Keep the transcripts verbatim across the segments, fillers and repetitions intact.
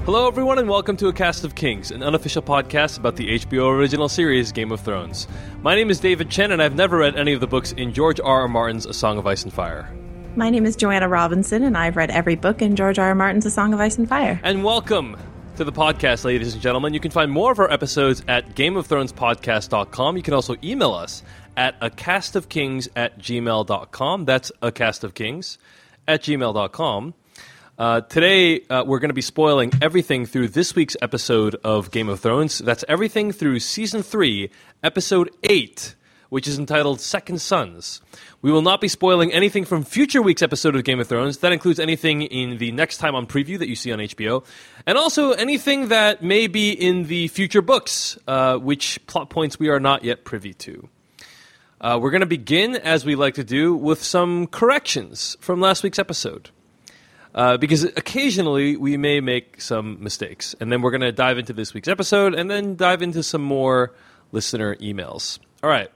Hello, everyone, and welcome to A Cast of Kings, an unofficial podcast about the H B O original series Game of Thrones. My name is David Chen, and I've never read any of the books in George R. R. Martin's A Song of Ice and Fire. My name is Joanna Robinson, and I've read every book in George R. R. Martin's A Song of Ice and Fire. And welcome to the podcast, ladies and gentlemen. You can find more of our episodes at game of thrones podcast dot com. You can also email us at acastofkings at gmail dot com. That's acastofkings at gmail dot com. Uh, today, uh, we're going to be spoiling everything through this week's episode of Game of Thrones. That's everything through Season three, Episode eight, which is entitled Second Sons. We will not be spoiling anything from future week's episode of Game of Thrones. That includes anything in the Next Time On preview that you see on H B O, and also anything that may be in the future books, uh, which plot points we are not yet privy to. Uh, we're going to begin, as we like to do, with some corrections from last week's episode. Uh, because occasionally we may make some mistakes. And then we're going to dive into this week's episode and then dive into some more listener emails. All right.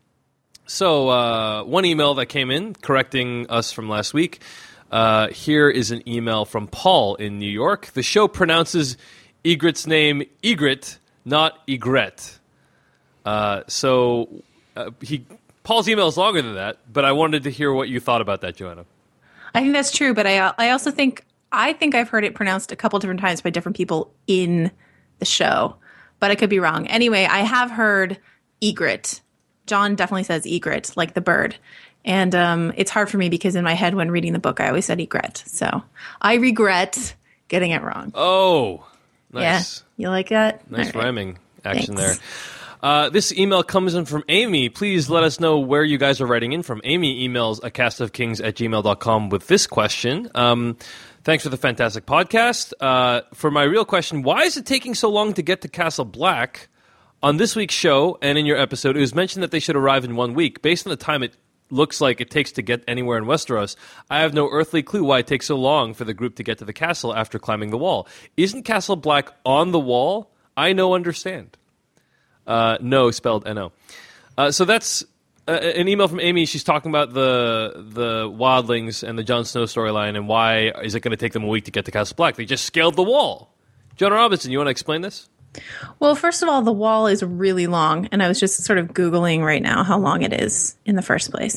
So uh, one email that came in correcting us from last week. Uh, here is an email from Paul in New York. The show pronounces Ygritte's name Ygritte, not Ygritte. Uh, so uh, he Paul's email is longer than that, but I wanted to hear what you thought about that, Joanna. I think that's true, but I I also think I think I've heard it pronounced a couple different times by different people in the show, but I could be wrong. Anyway, I have heard Ygritte. John definitely says Ygritte, like the bird, and um, it's hard for me because in my head when reading the book, I always said Ygritte. So I regret getting it wrong. Oh, nice. Yeah, you like that? Nice right. rhyming action Thanks. there. Uh, this email comes in from Amy. Please let us know where you guys are writing in from. Amy emails acastofkings at gmail dot com with this question. Um, thanks for the fantastic podcast. Uh, for my real question, why is it taking so long to get to Castle Black? On this week's show and in your episode, it was mentioned that they should arrive in one week. Based on the time it looks like it takes to get anywhere in Westeros, I have no earthly clue why it takes so long for the group to get to the castle after climbing the wall. Isn't Castle Black on the wall? I no understand. Uh, no, spelled N O. Uh, so that's uh, an email from Amy. She's talking about the the wildlings and the Jon Snow storyline and why is it going to take them a week to get to Castle Black? They just scaled the wall. Jonah Robinson, you want to explain this? Well, first of all, the wall is really long, and I was just sort of Googling right now how long it is in the first place.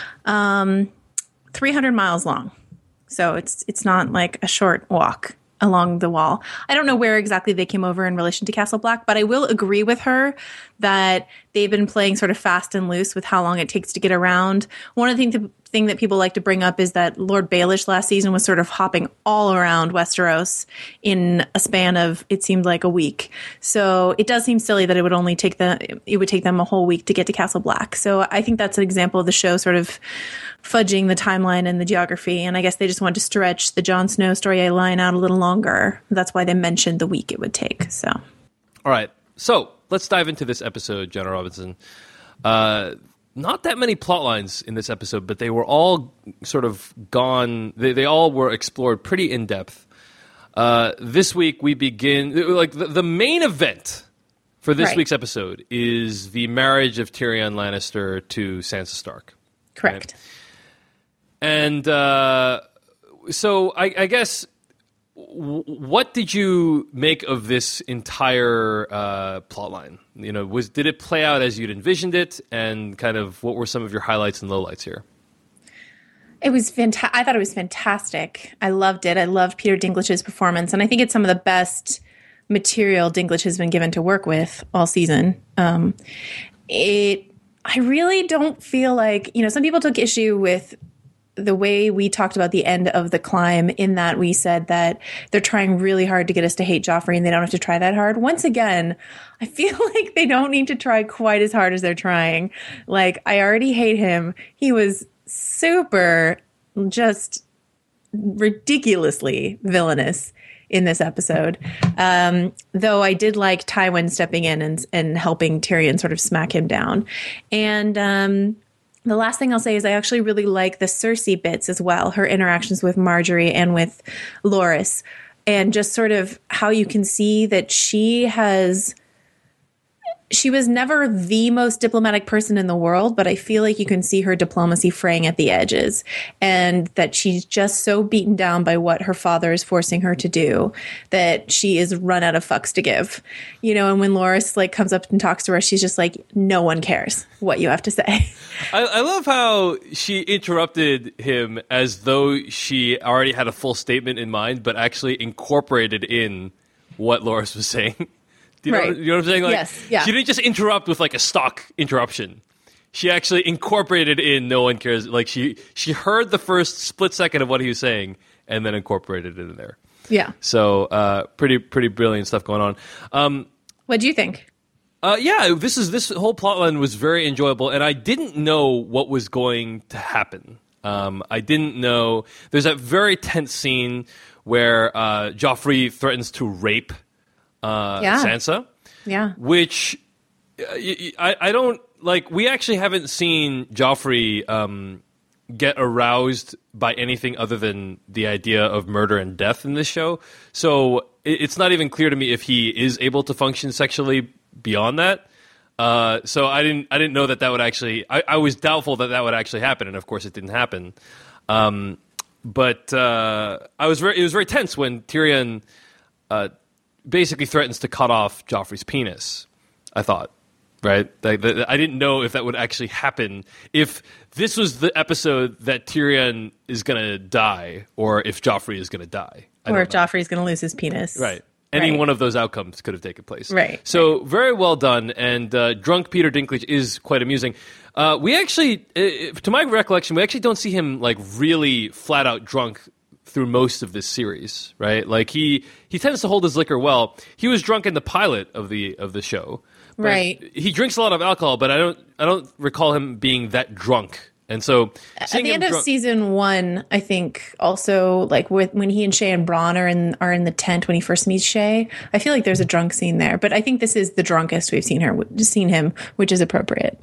Um, three hundred miles long. So it's it's not like a short walk along the wall. I don't know where exactly they came over in relation to Castle Black, but I will agree with her that they've been playing sort of fast and loose with how long it takes to get around. One of the things thing that people like to bring up is that Lord Baelish last season was sort of hopping all around Westeros in a span of, it seemed like a week. So it does seem silly that it would only take the it would take them a whole week to get to Castle Black. So I think that's an example of the show sort of fudging the timeline and the geography. And I guess they just wanted to stretch the Jon Snow storyline out a little longer. That's why they mentioned the week it would take. So, all right. So let's dive into this episode, Jenna Robinson. Uh, not that many plot lines in this episode, but they were all sort of gone. They, they all were explored pretty in depth. Uh, this week we begin, like the, the main event for this right. week's episode is the marriage of Tyrion Lannister to Sansa Stark. Correct. Right? And uh, so I, I guess, w- what did you make of this entire uh, plotline? You know, was did it play out as you'd envisioned it, and kind of what were some of your highlights and lowlights here? It was fantastic. I thought it was fantastic. I loved it. I loved Peter Dinklage's performance, and I think it's some of the best material Dinklage has been given to work with all season. Um, it. I really don't feel like, you know, some people took issue with the way we talked about the end of the climb, in that we said that they're trying really hard to get us to hate Joffrey and they don't have to try that hard. Once again, I feel like they don't need to try quite as hard as they're trying. Like, I already hate him. He was super, just ridiculously villainous in this episode. Um, though I did like Tywin stepping in and, and helping Tyrion sort of smack him down. And, um, the last thing I'll say is I actually really like the Cersei bits as well, her interactions with Marjorie and with Loras, and just sort of how you can see that she has she was never the most diplomatic person in the world, but I feel like you can see her diplomacy fraying at the edges, and that she's just so beaten down by what her father is forcing her to do that she is run out of fucks to give. You know, and when Loras like comes up and talks to her, she's just like, no one cares what you have to say. I, I love how she interrupted him as though she already had a full statement in mind, but actually incorporated in what Loras was saying. You know, right. you know what I'm saying? Like, yes, yeah. She didn't just interrupt with like a stock interruption. She actually incorporated in no one cares. Like she she heard the first split second of what he was saying and then incorporated it in there. Yeah. So uh, pretty pretty brilliant stuff going on. Um, what do you think? Uh, yeah, this is this whole plotline was very enjoyable, and I didn't know what was going to happen. Um, I didn't know. There's that very tense scene where uh, Joffrey threatens to rape Uh, yeah. Sansa, yeah, which uh, I, I don't like. We actually haven't seen Joffrey um, get aroused by anything other than the idea of murder and death in this show. So it, it's not even clear to me if he is able to function sexually beyond that. Uh, so I didn't I didn't know that that would actually. I, I was doubtful that that would actually happen, and of course it didn't happen. Um, but uh, I was very. It was very tense when Tyrion Uh, basically threatens to cut off Joffrey's penis, I thought, right? Like, the, I didn't know if that would actually happen, if this was the episode that Tyrion is going to die, or if Joffrey is going to die. I or if know. Joffrey's going to lose his penis. Right. Any right. one of those outcomes could have taken place. Right. So right. very well done, and uh, drunk Peter Dinklage is quite amusing. Uh, we actually, uh, to my recollection, we actually don't see him like really flat out drunk through most of this series, right? Like he he tends to hold his liquor well. He was drunk in the pilot of the of the show, but right? He drinks a lot of alcohol, but I don't I don't recall him being that drunk. And so, at the end drunk- of season one, I think also like with when he and Shay and Bronn are in are in the tent when he first meets Shay, I feel like there's a drunk scene there. But I think this is the drunkest we've seen her, seen him, which is appropriate.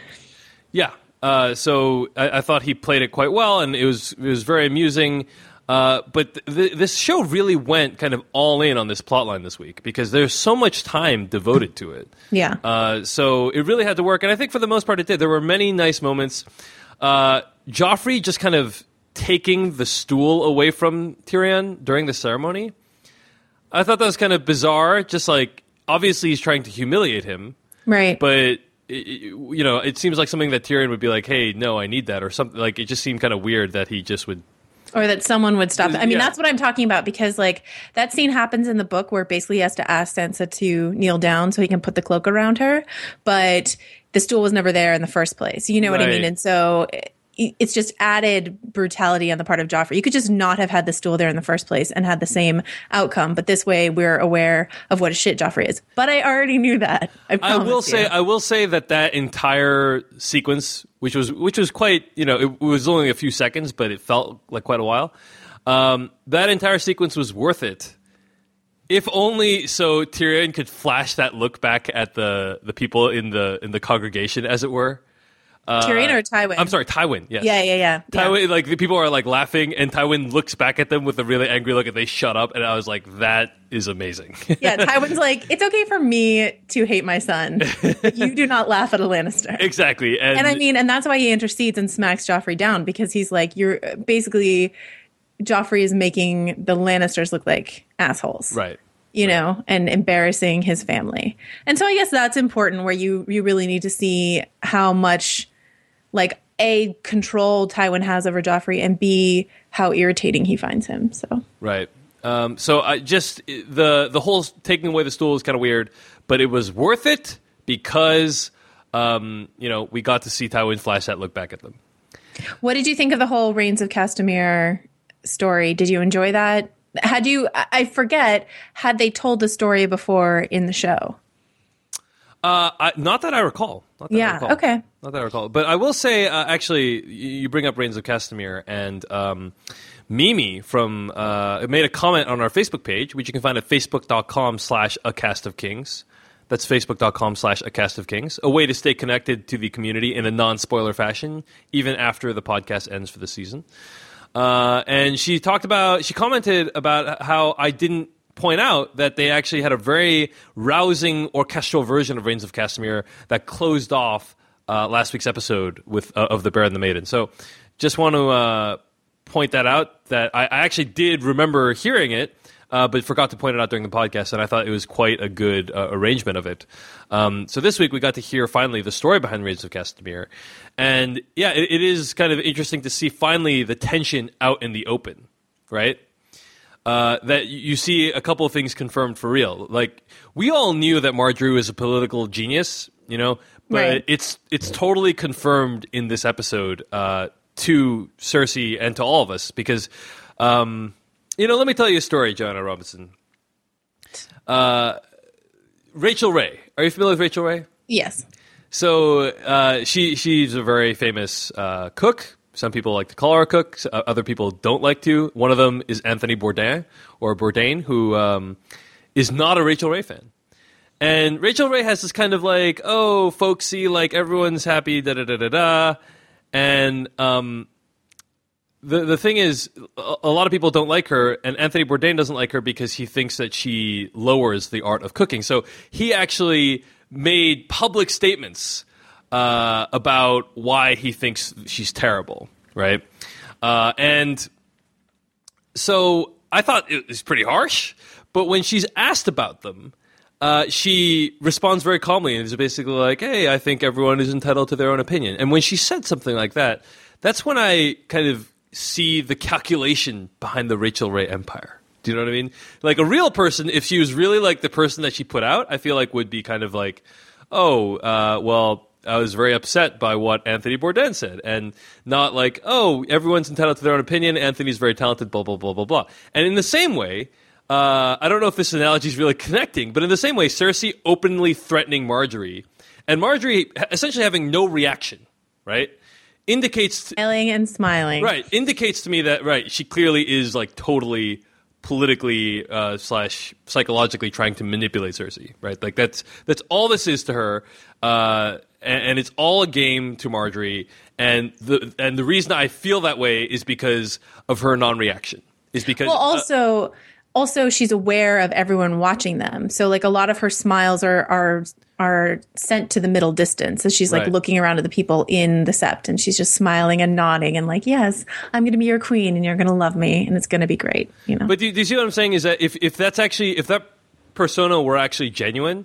Yeah. Uh, so I, I thought he played it quite well, and it was it was very amusing. Uh, but th- th- this show really went kind of all in on this plotline this week because there's so much time devoted to it. Yeah. Uh, so it really had to work, and I think for the most part it did. There were many nice moments. Uh, Joffrey just kind of taking the stool away from Tyrion during the ceremony. I thought that was kind of bizarre. Just like, obviously he's trying to humiliate him. Right. But, it, you know, it seems like something that Tyrion would be like, hey, no, I need that, or something. Like, it just seemed kind of weird that he just would... Or that someone would stop it. I mean, Yeah. that's what I'm talking about because, like, that scene happens in the book where basically he has to ask Sansa to kneel down so he can put the cloak around her. But the stool was never there in the first place. You know what I Right. mean? And so it, it's just added brutality on the part of Joffrey. You could just not have had the stool there in the first place and had the same outcome. But this way, we're aware of what a shit Joffrey is. But I already knew that. I, I will promise say, you. I will say that that entire sequence, which was which was quite, you know, it was only a few seconds, but it felt like quite a while. Um, that entire sequence was worth it, if only so Tyrion could flash that look back at the the people in the in the congregation, as it were. Uh, Tyrion or Tywin? I'm sorry, Tywin. Yes. Yeah, yeah, yeah. Tywin, yeah. like the people are like laughing, and Tywin looks back at them with a really angry look, and they shut up. And I was like, "That is amazing." Yeah, Tywin's like, it's okay for me to hate my son, but you do not laugh at a Lannister. Exactly, and, And I mean, and that's why he intercedes and smacks Joffrey down because he's like, you're basically Joffrey is making the Lannisters look like assholes, right? You know, and embarrassing his family. And so I guess that's important where you you really need to see how much like A, control Tywin has over Joffrey, and B, how irritating he finds him. So right. Um, so I just the the whole taking away the stool is kind of weird, but it was worth it because um, you know, we got to see Tywin flash that look back at them. what did you think of the whole Reigns of Castamere story? Did you enjoy that? Had you, I forget, had they told the story before in the show? Uh, I, not that I recall. Not that I Yeah, recall. okay. Not that I recall. But I will say, uh, actually, you you bring up Reigns of Castamere, and um, Mimi from uh, made a comment on our Facebook page, which you can find at facebook.com slash a cast of kings. That's facebook.com slash a cast of kings. A way to stay connected to the community in a non-spoiler fashion, even after the podcast ends for the season. Uh, and she talked about, she commented about how I didn't point out that they actually had a very rousing orchestral version of Reigns of Castamere that closed off uh, last week's episode with uh, of The Bear and the Maiden. So just want to uh, point that out, that I, I actually did remember hearing it, uh, but forgot to point it out during the podcast, and I thought it was quite a good uh, arrangement of it. Um, so this week we got to hear finally the story behind Reigns of Castamere. And yeah, it, it is kind of interesting to see finally the tension out in the open, right? Uh, that you see a couple of things confirmed for real. Like, we all knew that Marjorie was a political genius, you know, but Right. it's it's totally confirmed in this episode uh, to Cersei and to all of us because, um, you know, let me tell you a story, Joanna Robinson. Uh, Rachel Ray. Are you familiar with Rachel Ray? Yes. So uh, she she's a very famous uh, cook. Some people like to call her a cook. Uh, other people don't like to. One of them is Anthony Bourdain, or Bourdain, who um, is not a Rachel Ray fan. And Rachel Ray has this kind of like, oh, folksy, like everyone's happy, da da da da da. And um, the the thing is, a, a lot of people don't like her, and Anthony Bourdain doesn't like her because he thinks that she lowers the art of cooking. So he actually made public statements Uh, about why he thinks she's terrible, right? Uh, and so I thought it was pretty harsh, but when she's asked about them, uh, she responds very calmly and is basically like, hey, I think everyone is entitled to their own opinion. And when she said something like that, that's when I kind of see the calculation behind the Rachel Ray empire. Do you know what I mean? Like a real person, if she was really like the person that she put out, I feel like would be kind of like, oh, uh, well, I was very upset by what Anthony Bourdain said, and not like, oh, everyone's entitled to their own opinion, Anthony's very talented, blah, blah, blah, blah, blah. And in the same way, uh, I don't know if this analogy is really connecting, but in the same way, Cersei openly threatening Marjorie, and Marjorie essentially having no reaction, right, indicates... To, Smiling and smiling. right, indicates to me that, right, she clearly is, like, totally politically uh, slash psychologically trying to manipulate Cersei, right? Like, that's that's all this is to her, uh... And, and it's all a game to Marjorie, and the and the reason I feel that way is because of her non-reaction. Is because Well, also, uh, also she's aware of everyone watching them. So, like, a lot of her smiles are are are sent to the middle distance, as she's like Right. looking around at the people in the sept, and she's just smiling and nodding and like, yes, I'm going to be your queen, and you're going to love me, and it's going to be great. You know. But do, do you see what I'm saying? Is that if if that's actually if that persona were actually genuine,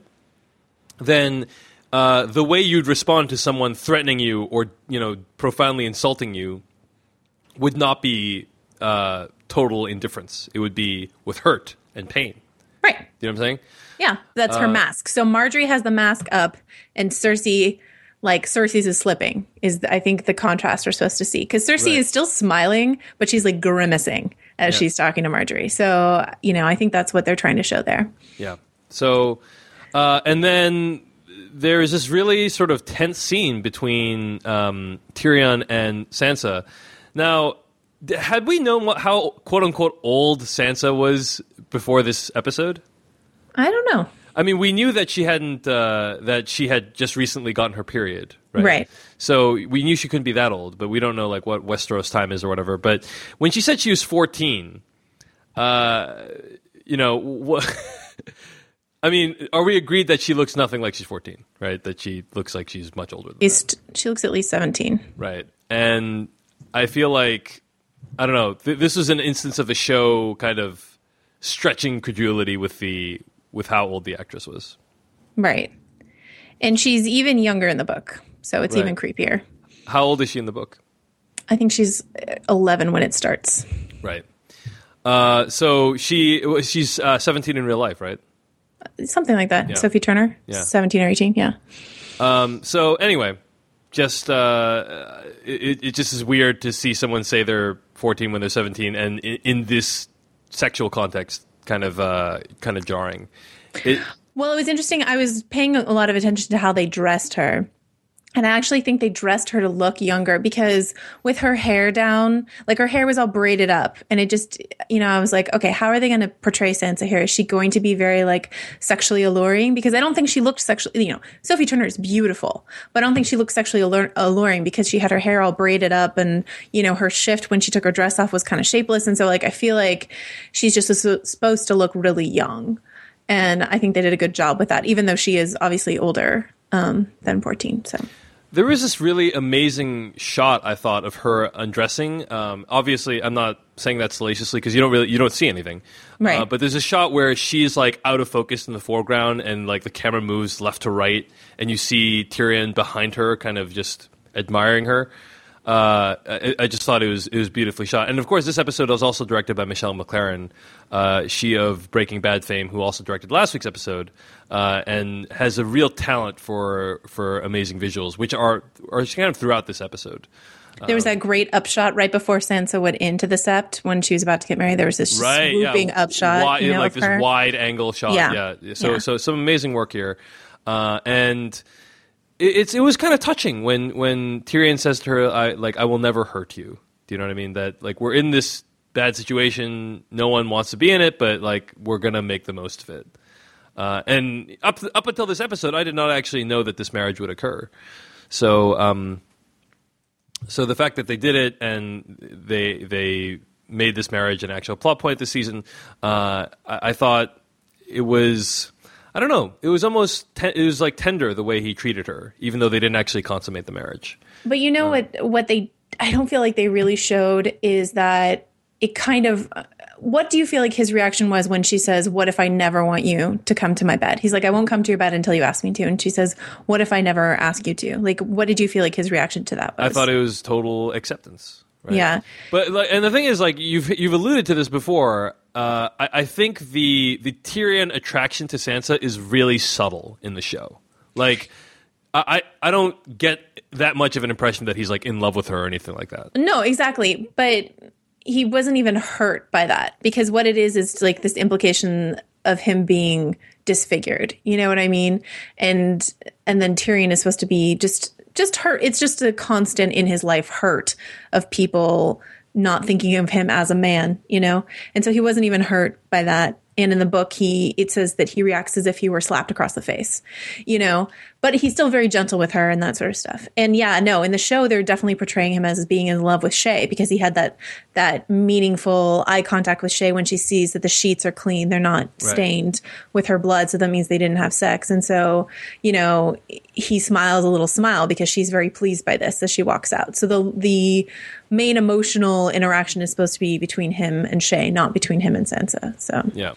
then Uh, the way you'd respond to someone threatening you or, you know, profoundly insulting you would not be uh, total indifference. It would be with hurt and pain. Right. You know what I'm saying? Yeah, that's her Uh, mask. So Marjorie has the mask up, and Cersei, like Cersei's is slipping. Is I think the contrast we're supposed to see, because Cersei Right. is still smiling, but she's like grimacing as Yeah. she's talking to Marjorie. So you know, I think that's what they're trying to show there. Yeah. So, uh, and then there is this really sort of tense scene between um, Tyrion and Sansa. Now, d- had we known what, how quote unquote old Sansa was before this episode? I don't know. I mean, we knew that she hadn't uh, that she had just recently gotten her period, right? Right. So we knew she couldn't be that old, but we don't know like what Westeros time is or whatever. But when she said she was fourteen, uh, you know, what? I mean, are we agreed that she looks nothing like she's fourteen, right? That she looks like she's much older than She's, that. she looks at least seventeen. Right. And I feel like, I don't know, th- this was an instance of the show kind of stretching credulity with the with how old the actress was. Right. And she's even younger in the book, so it's Right. even creepier. How old is she in the book? I think she's eleven when it starts. Right. Uh, so she she's uh, seventeen in real life, right? Something like that. Yeah. Sophie Turner, Yeah. seventeen or eighteen, yeah. Um, so anyway, just uh, it, it just is weird to see someone say they're fourteen when they're seventeen, and in, in this sexual context, kind of uh, kind of jarring. It, Well, it was interesting. I was paying a lot of attention to how they dressed her. And I actually think they dressed her to look younger because with her hair down, like her hair was all braided up. And it just, you know, I was like, okay, how are they going to portray Sansa here? Is she going to be very like sexually alluring? Because I don't think she looked sexually, you know, Sophie Turner is beautiful, but I don't think she looked sexually allur- alluring because she had her hair all braided up and, you know, her shift when she took her dress off was kind of shapeless. And so like, I feel like she's just supposed to look really young. And I think they did a good job with that, even though she is obviously older um, than fourteen. So. There was this really amazing shot, I thought, of her undressing. Um, obviously, I'm not saying that salaciously because you don't really you don't see anything. Right. Uh, but there's a shot where she's like out of focus in the foreground, and like the camera moves left to right, and you see Tyrion behind her, kind of just admiring her. Uh, I, I just thought it was it was beautifully shot, and of course, this episode was also directed by Michelle McLaren, uh, she of Breaking Bad fame, who also directed last week's episode, uh, and has a real talent for for amazing visuals, which are are kind of throughout this episode. There was that great upshot right before Sansa went into the Sept when she was about to get married. There was this right, swooping yeah. upshot, Wide, you know, like of this her. wide angle shot. Yeah, yeah. So yeah. so some amazing work here, uh, and. It's it was kind of touching when, when Tyrion says to her, I, like, I will never hurt you. Do you know what I mean? That, like, we're in this bad situation. No one wants to be in it, but, like, we're going to make the most of it. Uh, and up up until this episode, I did not actually know that this marriage would occur. So um, so the fact that they did it and they they made this marriage an actual plot point this season, uh, I, I thought it was... I don't know. It was almost te- it was like tender the way he treated her, even though they didn't actually consummate the marriage. But you know uh, what? What they I don't feel like they really showed is that it kind of. What do you feel like his reaction was when she says, "What if I never want you to come to my bed?" He's like, "I won't come to your bed until you ask me to," and she says, "What if I never ask you to?" Like, what did you feel like his reaction to that was? I thought it was total acceptance. Right? Yeah, but like, and the thing is, like you've you've alluded to this before. Uh, I, I think the the Tyrion attraction to Sansa is really subtle in the show. Like, I I don't get that much of an impression that he's like in love with her or anything like that. No, exactly. But he wasn't even hurt by that because what it is is like this implication of him being disfigured. You know what I mean? And and then Tyrion is supposed to be just just hurt. It's just a constant in his life hurt of people not thinking of him as a man, you know? And so he wasn't even hurt by that. And in the book, he it says that he reacts as if he were slapped across the face, you know? But he's still very gentle with her and that sort of stuff. And yeah, no, in the show, they're definitely portraying him as being in love with Shay because he had that that meaningful eye contact with Shay when she sees that the sheets are clean. They're not right. stained with her blood. So that means they didn't have sex. And so, you know, he smiles a little smile because she's very pleased by this as she walks out. So the the main emotional interaction is supposed to be between him and Shay, not between him and Sansa. So yeah.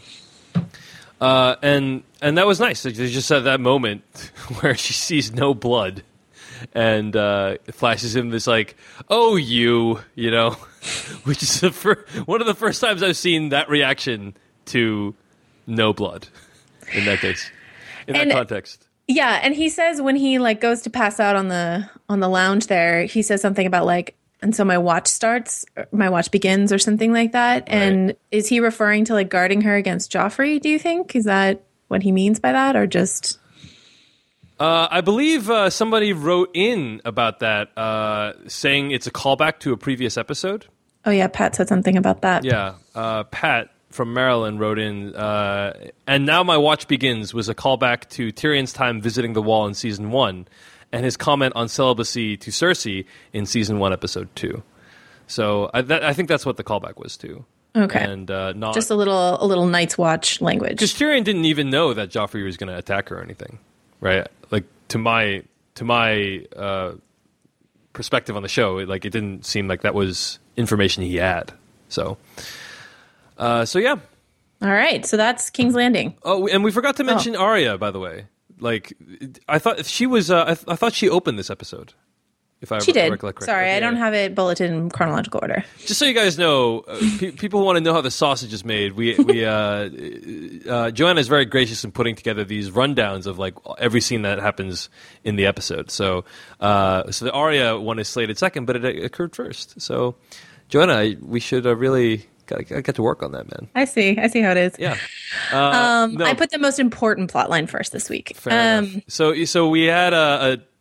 Uh, and and that was nice. They just had that moment where she sees no blood, and uh, it flashes him this like, "Oh, you," you know, which is the fir- one of the first times I've seen that reaction to no blood in that case, in and, that context. Yeah, and he says when he like goes to pass out on the on the lounge there, he says something about like, and so my watch starts, my watch begins, or something like that. Right. And is he referring to like guarding her against Joffrey, do you think? Is that what he means by that, or just... Uh, I believe uh, somebody wrote in about that, uh, saying it's a callback to a previous episode. Oh, yeah, Pat said something about that. Yeah, uh, Pat from Maryland wrote in, uh, and now my watch begins was a callback to Tyrion's time visiting the Wall in season one, and his comment on celibacy to Cersei in season one, episode two. So I, that, I think that's what the callback was to. Okay, and uh, not just a little, a little Night's Watch language. Because Tyrion didn't even know that Joffrey was going to attack her or anything, right? Like to my to my uh, perspective on the show, it, like it didn't seem like that was information he had. So, uh, so yeah. All right, so that's King's Landing. Oh, and we forgot to mention oh. Arya, by the way. Like, I thought she was. Uh, I, th- I thought she opened this episode. If I she re- did. recollect correctly. Sorry, yeah. I don't have it bulleted in chronological order. Just so you guys know, uh, pe- people who want to know how the sausage is made. We we uh, uh, Joanna is very gracious in putting together these rundowns of like every scene that happens in the episode. So, uh, so the Arya one is slated second, but it occurred first. So, Joanna, we should uh, really. Gotta get to work on that, man. I see. I see how it is. Yeah. Uh, um, no. I put the most important plot line first this week. Fair um, enough. So, so we had a,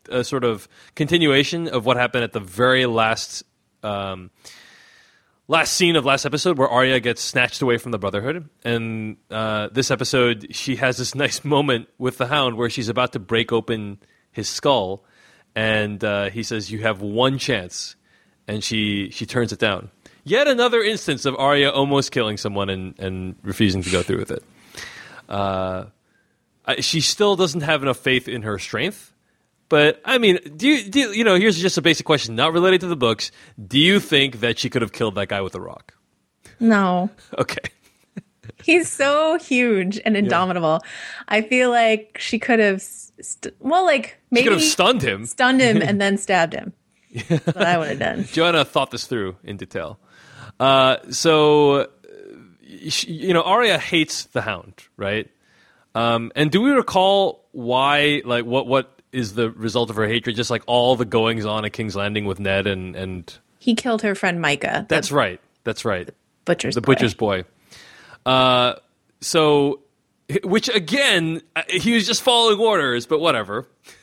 a sort of continuation of what happened at the very last um, last scene of last episode, where Arya gets snatched away from the Brotherhood. And uh, this episode, she has this nice moment with the Hound where she's about to break open his skull, and uh, he says, "You have one chance," and she she turns it down. Yet another instance of Arya almost killing someone and, and refusing to go through with it. Uh, she still doesn't have enough faith in her strength. But, I mean, do you, do you, you know, here's just a basic question, not related to the books. Do you think that she could have killed that guy with a rock? No. Okay. He's so huge and indomitable. Yeah. I feel like she could have, st- well, like, maybe... She could have stunned him. Stunned him and then stabbed him. That's what I would have done. Joanna thought this through in detail. Uh, so, you know, Arya hates the Hound, right? Um, and do we recall why, like, what what is the result of her hatred? Just like all the goings on at King's Landing with Ned and... and... He killed her friend Micah. That's right. That's right. The butcher's the boy. butcher's boy. Uh, so, which again, he was just following orders, but whatever.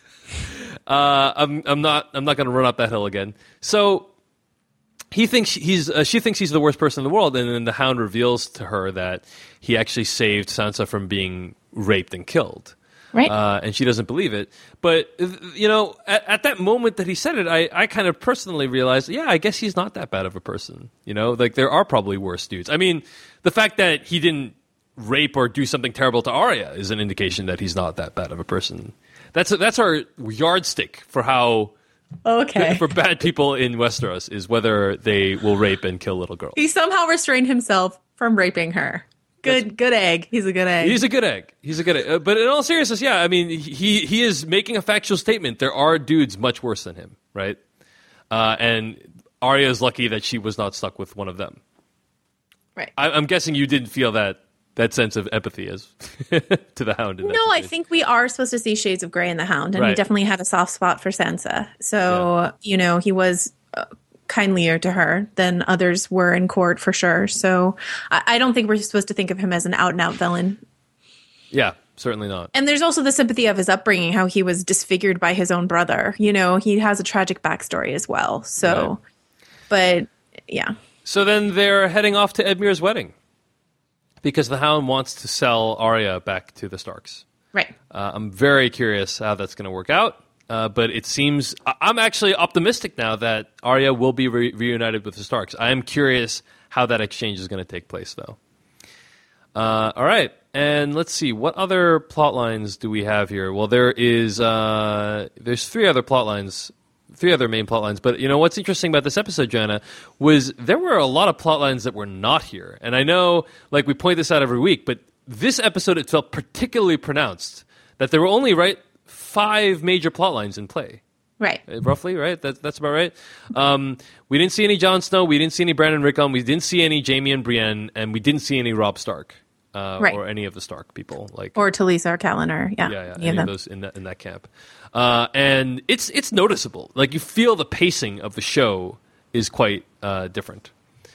Uh, I'm I'm not I'm not going to run up that hill again. So he thinks he's uh, she thinks he's the worst person in the world, and then the Hound reveals to her that he actually saved Sansa from being raped and killed. Right. Uh, and she doesn't believe it. But, you know, at, at that moment that he said it, I, I kind of personally realized, yeah, I guess he's not that bad of a person. You know, like there are probably worse dudes. I mean, the fact that he didn't rape or do something terrible to Arya is an indication that he's not that bad of a person. That's that's our yardstick for how okay for bad people in Westeros is whether they will rape and kill little girls. He somehow restrained himself from raping her. Good, That's, good egg. He's a good egg. He's a good egg. He's a good egg. Uh, but in all seriousness, yeah, I mean, he he is making a factual statement. There are dudes much worse than him, right? Uh, and Arya is lucky that she was not stuck with one of them. Right. I, I'm guessing you didn't feel that. That sense of empathy as to the Hound. In that no, I situation. think we are supposed to see shades of gray in the Hound, and right. he definitely had a soft spot for Sansa. So, yeah. you know, he was uh, kindlier to her than others were in court for sure. So I, I don't think we're supposed to think of him as an out-and-out villain. Yeah, certainly not. And there's also the sympathy of his upbringing, how he was disfigured by his own brother. You know, he has a tragic backstory as well. So, right. but yeah. So then they're heading off to Edmure's wedding. Because the Hound wants to sell Arya back to the Starks. Right. Uh, I'm very curious how that's going to work out. Uh, but it seems... I'm actually optimistic now that Arya will be re- reunited with the Starks. I am curious how that exchange is going to take place, though. Uh, all right. And let's see. What other plot lines do we have here? Well, there is... Uh, there's three other plot lines... Three other main plot lines, but you know what's interesting about this episode, Joanna, was there were a lot of plot lines that were not here. And I know, like, we point this out every week, but this episode, it felt particularly pronounced that there were only, right, five major plot lines in play. Right. Roughly, right? That, that's about right. Um, we didn't see any Jon Snow, we didn't see any Brandon Rickon, we didn't see any Jaime and Brienne, and we didn't see any Robb Stark. Uh, right. Or any of the Stark people, like or Talisa or Catelyn, or yeah, yeah, yeah, any, any of those in that in that camp, uh, and it's it's noticeable. Like you feel the pacing of the show is quite uh, different.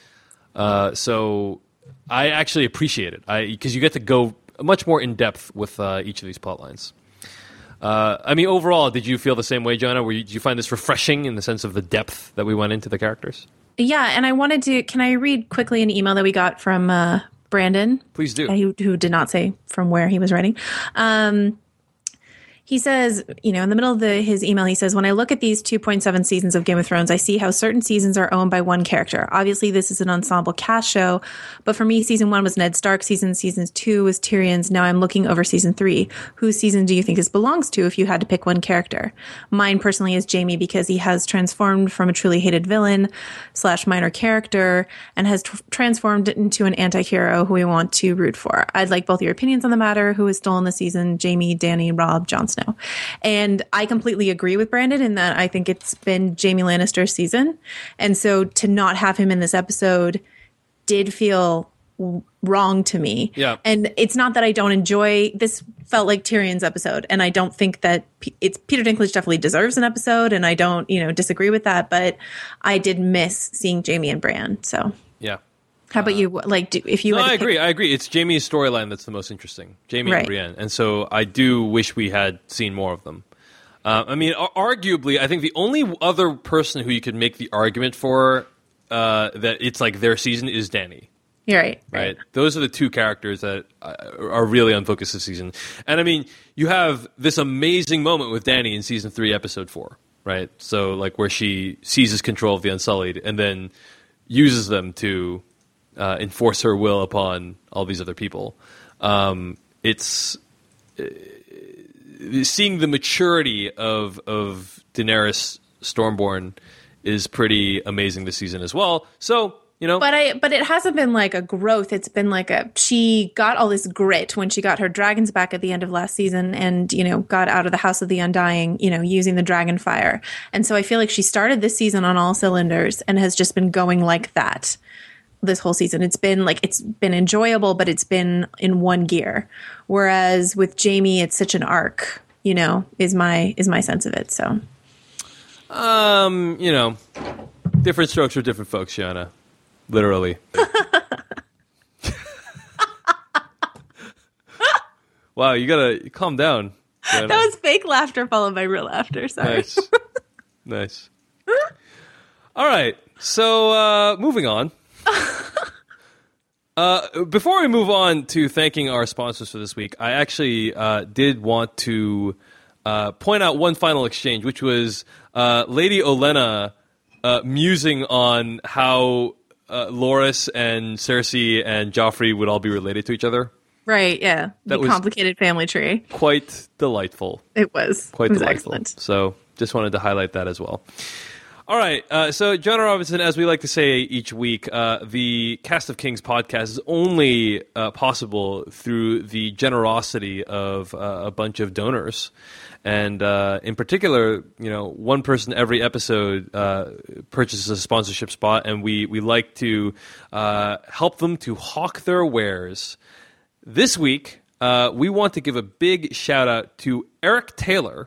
Uh, so I actually appreciate it, I because you get to go much more in depth with uh, each of these plot lines. Uh, I mean, overall, did you feel the same way, Joanna? Were you, did you find this refreshing in the sense of the depth that we went into the characters? Yeah, and I wanted to. Can I read quickly an email that we got from? Uh, Brandon. Please do. Who, who did not say from where he was writing. Um, he says, you know, in the middle of the, his email, he says, when I look at these two point seven seasons of Game of Thrones, I see how certain seasons are owned by one character. Obviously, this is an ensemble cast show, but for me, season one was Ned Stark, season season two was Tyrion's. Now I'm looking over season three. Whose season do you think this belongs to if you had to pick one character? Mine personally is Jaime because he has transformed from a truly hated villain slash minor character and has t- transformed into an anti-hero who we want to root for. I'd like both your opinions on the matter. Who is stolen the season? Jaime, Dany, Robb, Jon Snow. And I completely agree with Brandon in that I think it's been Jaime Lannister's season. And so to not have him in this episode did feel wrong to me. Yeah. And it's not that I don't enjoy this. Felt like Tyrion's episode, and I don't think that P- it's Peter Dinklage definitely deserves an episode, and I don't, you know, disagree with that, but I did miss seeing Jaime and Bran. So yeah. How about you? Like, do, if you no, had to I pick- agree. I agree. It's Jaime's storyline that's the most interesting. Jaime right. and Brienne, and so I do wish we had seen more of them. Uh, I mean, ar- arguably, I think the only other person who you could make the argument for uh, that it's like their season is Danny. You're right, right. right. Those are the two characters that uh, are really unfocused this season. And I mean, you have this amazing moment with Danny in season three, episode four, right? So, like, where she seizes control of the Unsullied and then uses them to uh, enforce her will upon all these other people. Um, it's uh, seeing the maturity of of Daenerys Stormborn is pretty amazing this season as well. So, you know, but I but it hasn't been like a growth. It's been like a she got all this grit when she got her dragons back at the end of last season, and you know got out of the House of the Undying, you know, using the dragon fire. And so I feel like she started this season on all cylinders and has just been going like that this whole season. It's been like it's been enjoyable, but it's been in one gear. Whereas with Jaime, it's such an arc. You know, is my is my sense of it. So, um, you know, different strokes for different folks, Shiana. Literally. Wow, you gotta calm down. Shiana. That was fake laughter followed by real laughter. Sorry. Nice. Nice. All right. So, uh, moving on. Uh, before we move on to thanking our sponsors for this week, I actually uh, did want to uh, point out one final exchange, which was uh, Lady Olenna uh, musing on how uh, Loras and Cersei and Joffrey would all be related to each other. Right, yeah. That the was complicated family tree. Quite delightful. It was. Quite it was delightful. Excellent. So just wanted to highlight that as well. All right, uh, so Jonah Robinson, as we like to say each week, uh, the Cast of Kings podcast is only uh, possible through the generosity of uh, a bunch of donors. And uh, in particular, you know, one person every episode uh, purchases a sponsorship spot, and we, we like to uh, help them to hawk their wares. This week, uh, we want to give a big shout-out to Eric Taylor,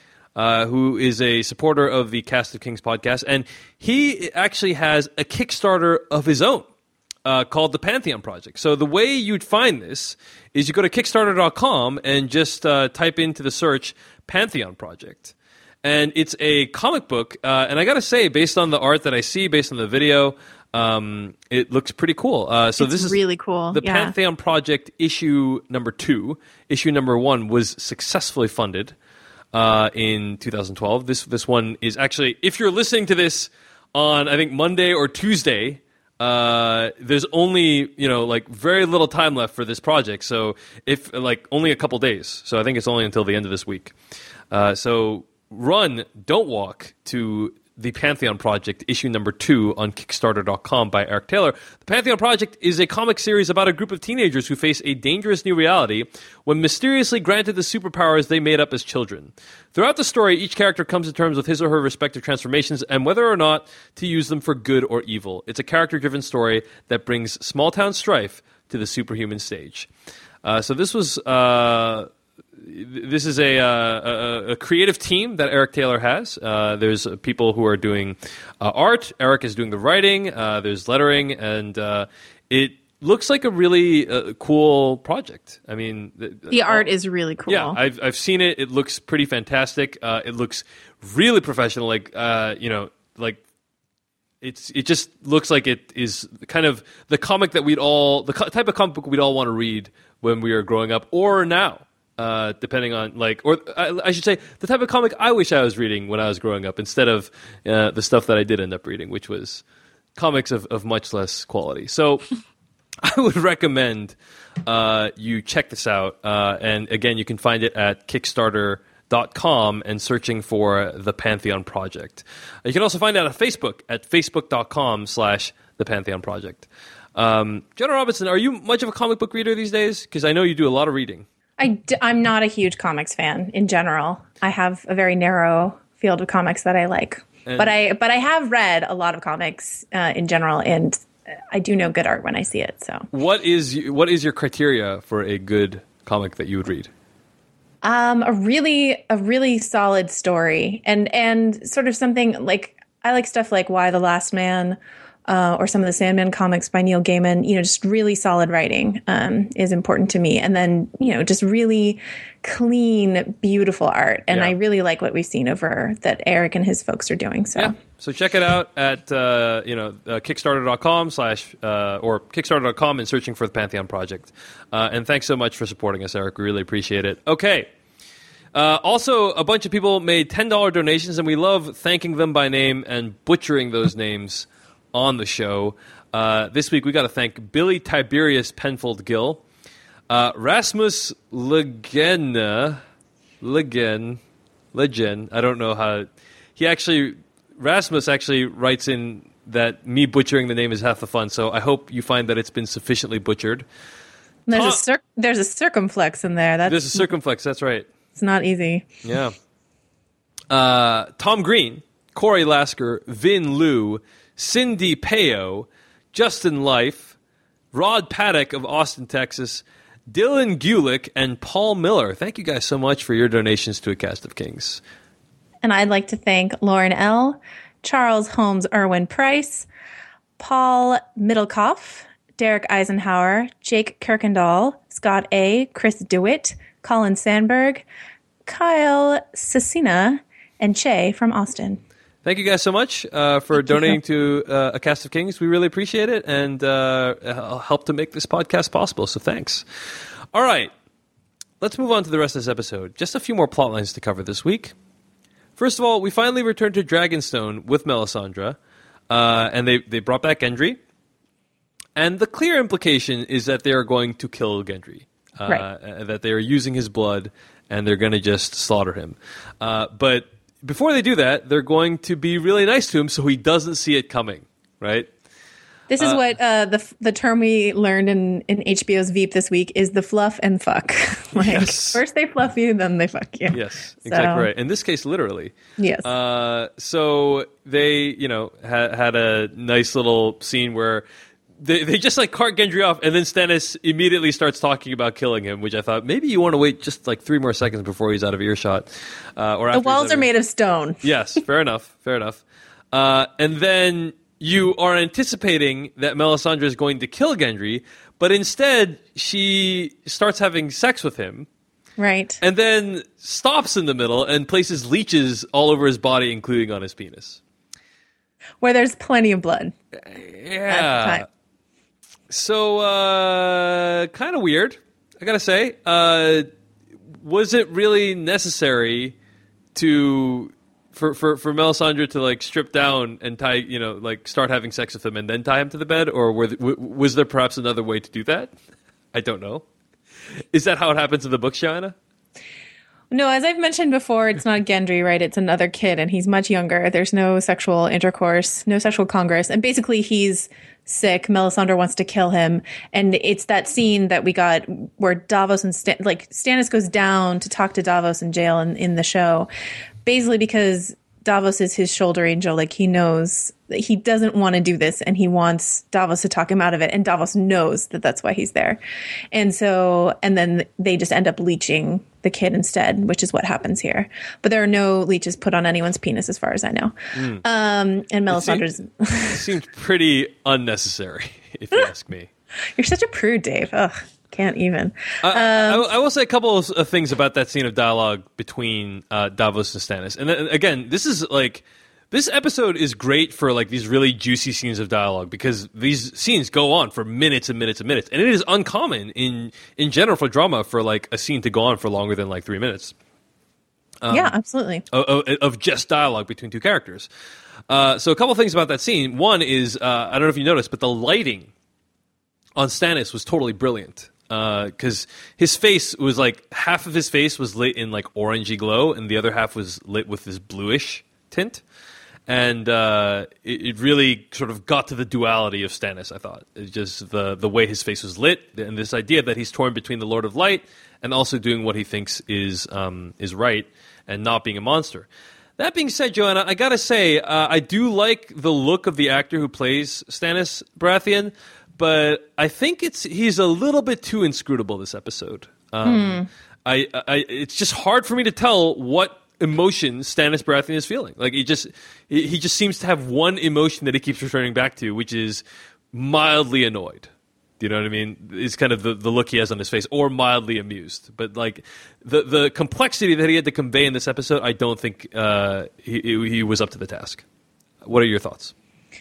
Uh, who is a supporter of the Cast of Kings podcast, and he actually has a Kickstarter of his own uh, called the Pantheon Project. So the way you'd find this is you go to Kickstarter dot com and just uh, type into the search Pantheon Project. And it's a comic book, uh, and I gotta say, based on the art that I see, based on the video, um, it looks pretty cool. Uh, so it's this is really cool. The yeah. Pantheon Project issue number two. Issue number one was successfully funded Uh, in two thousand twelve. This this one is actually, if you're listening to this on, I think, Monday or Tuesday, uh, there's only, you know, like very little time left for this project. So if, like, only a couple days. So I think it's only until the end of this week. Uh, so run, don't walk to the Pantheon Project, issue number two on Kickstarter dot com by Eric Taylor. The Pantheon Project is a comic series about a group of teenagers who face a dangerous new reality when mysteriously granted the superpowers they made up as children. Throughout the story, each character comes to terms with his or her respective transformations and whether or not to use them for good or evil. It's a character-driven story that brings small-town strife to the superhuman stage. Uh, so this was... Uh, This is a, uh, a, a creative team that Eric Taylor has. Uh, there's people who are doing uh, art. Eric is doing the writing. Uh, there's lettering, and uh, it looks like a really uh, cool project. I mean, the, the art is really cool. Yeah, I've I've seen it. It looks pretty fantastic. Uh, it looks really professional. Like uh, you know, like. It's it just looks like it is kind of the comic that we'd all the type of comic book we'd all want to read when we were growing up, or now. Uh, depending on, like, or I, I should say, the type of comic I wish I was reading when I was growing up, instead of uh, the stuff that I did end up reading, which was comics of, of much less quality. So I would recommend uh, you check this out. Uh, and again, you can find it at Kickstarter dot com and searching for the Pantheon Project. You can also find it on Facebook at Facebook dot com slash the Pantheon Project. Um, Jonah Robinson, are you much of a comic book reader these days? Because I know you do a lot of reading. I d- I'm not a huge comics fan in general. I have a very narrow field of comics that I like. And but I but I have read a lot of comics uh, in general, and I do know good art when I see it. So, what is what is your criteria for a good comic that you would read? Um, a really a really solid story, and and sort of something like I like stuff like Y: The Last Man, uh, or some of the Sandman comics by Neil Gaiman, you know, just really solid writing um, is important to me. And then, you know, just really clean, beautiful art. And yeah. I really like what we've seen over that Eric and his folks are doing. So, yeah. so check it out at, uh, you know, uh, Kickstarter.com slash, uh, or Kickstarter dot com and searching for the Pantheon Project. Uh, and thanks so much for supporting us, Eric. We really appreciate it. Okay. Uh, also, a bunch of people made ten dollars donations, and we love thanking them by name and butchering those names on the show. Uh, this week, we got to thank Billy Tiberius Penfold Gill, uh, Rasmus Legen, Legen, Legen. I don't know how. He actually, Rasmus actually writes in that me butchering the name is half the fun. So I hope you find that it's been sufficiently butchered. There's Tom, a cir- there's a circumflex in there. That's, there's a circumflex. That's right. It's not easy. Yeah. Uh, Tom Green, Corey Lasker, Vin Liu, Cindy Peo, Justin Life, Rod Paddock of Austin, Texas, Dylan Gulick, and Paul Miller. Thank you guys so much for your donations to A Cast of Kings. And I'd like to thank Lauren L., Charles Holmes Irwin Price, Paul Middlecoff, Derek Eisenhower, Jake Kirkendall, Scott A., Chris DeWitt, Colin Sandberg, Kyle Cecina, and Che from Austin. Thank you guys so much uh, for Thank donating you. to uh, A Cast of Kings. We really appreciate it and uh, help to make this podcast possible, so thanks. All right, let's move on to the rest of this episode. Just a few more plot lines to cover this week. First of all, we finally returned to Dragonstone with Melisandre, uh, and they, they brought back Gendry. And the clear implication is that they are going to kill Gendry. Uh, right. That they are using his blood and they're going to just slaughter him. Uh, but before they do that, they're going to be really nice to him so he doesn't see it coming, right? This is uh, what uh, the the term we learned in, in H B O's Veep this week is the fluff and fuck. like yes. First they fluff you, then they fuck you. Yes, so, exactly right. In this case, literally. Yes. Uh, so they, you know, ha- had a nice little scene where They they just like cart Gendry off, and then Stannis immediately starts talking about killing him, which I thought maybe you want to wait just like three more seconds before he's out of earshot. Uh, or the walls are made of stone. Yes, fair enough, fair enough. Uh, and then you are anticipating that Melisandre is going to kill Gendry, but instead she starts having sex with him. Right. And then stops in the middle and places leeches all over his body, including on his penis. Where there's plenty of blood. Yeah. At the time. So, uh, kind of weird, I gotta say. Uh, was it really necessary to for, for, for Melisandre to like strip down and tie, you know, like start having sex with him and then tie him to the bed, or were th- w- was there perhaps another way to do that? I don't know. Is that how it happens in the book, Joanna? No, as I've mentioned before, it's not Gendry, right? It's another kid, and he's much younger. There's no sexual intercourse, no sexual congress, and basically he's sick. Melisandre wants to kill him, and it's that scene that we got where Davos and Stan- like Stannis goes down to talk to Davos in jail in, in the show, basically because Davos is his shoulder angel. Like he knows that he doesn't want to do this, and he wants Davos to talk him out of it, and Davos knows that that's why he's there, and so and then they just end up leeching the kid instead, which is what happens here. But there are no leeches put on anyone's penis, as far as I know. Mm. Um, and Melisandre's it, seemed, it seemed pretty unnecessary, if you ask me. You're such a prude, Dave. Ugh, can't even. Uh, um, I, I will say a couple of, of things about that scene of dialogue between uh, Davos and Stannis. And then, again, this is like this episode is great for like these really juicy scenes of dialogue because these scenes go on for minutes and minutes and minutes, and it is uncommon in in general for drama for like a scene to go on for longer than like three minutes. Um, yeah, absolutely. Of, of just dialogue between two characters. Uh, so a couple things about that scene. One is uh, I don't know if you noticed, but the lighting on Stannis was totally brilliant. Because uh, his face was like half of his face was lit in like orangey glow, and the other half was lit with this bluish tint. And uh, it, it really sort of got to the duality of Stannis, I thought. It's just the, the way his face was lit, and this idea that he's torn between the Lord of Light and also doing what he thinks is um, is right and not being a monster. That being said, Joanna, I gotta say, uh, I do like the look of the actor who plays Stannis Baratheon, but I think it's he's a little bit too inscrutable this episode. Um, hmm. I, I it's just hard for me to tell what emotion Stannis Baratheon is feeling. Like he just he he just seems to have one emotion that he keeps returning back to, which is mildly annoyed. Do you know what I mean? It's kind of the, the look he has on his face, or mildly amused. But like the the complexity that he had to convey in this episode, I don't think uh, he he was up to the task. What are your thoughts?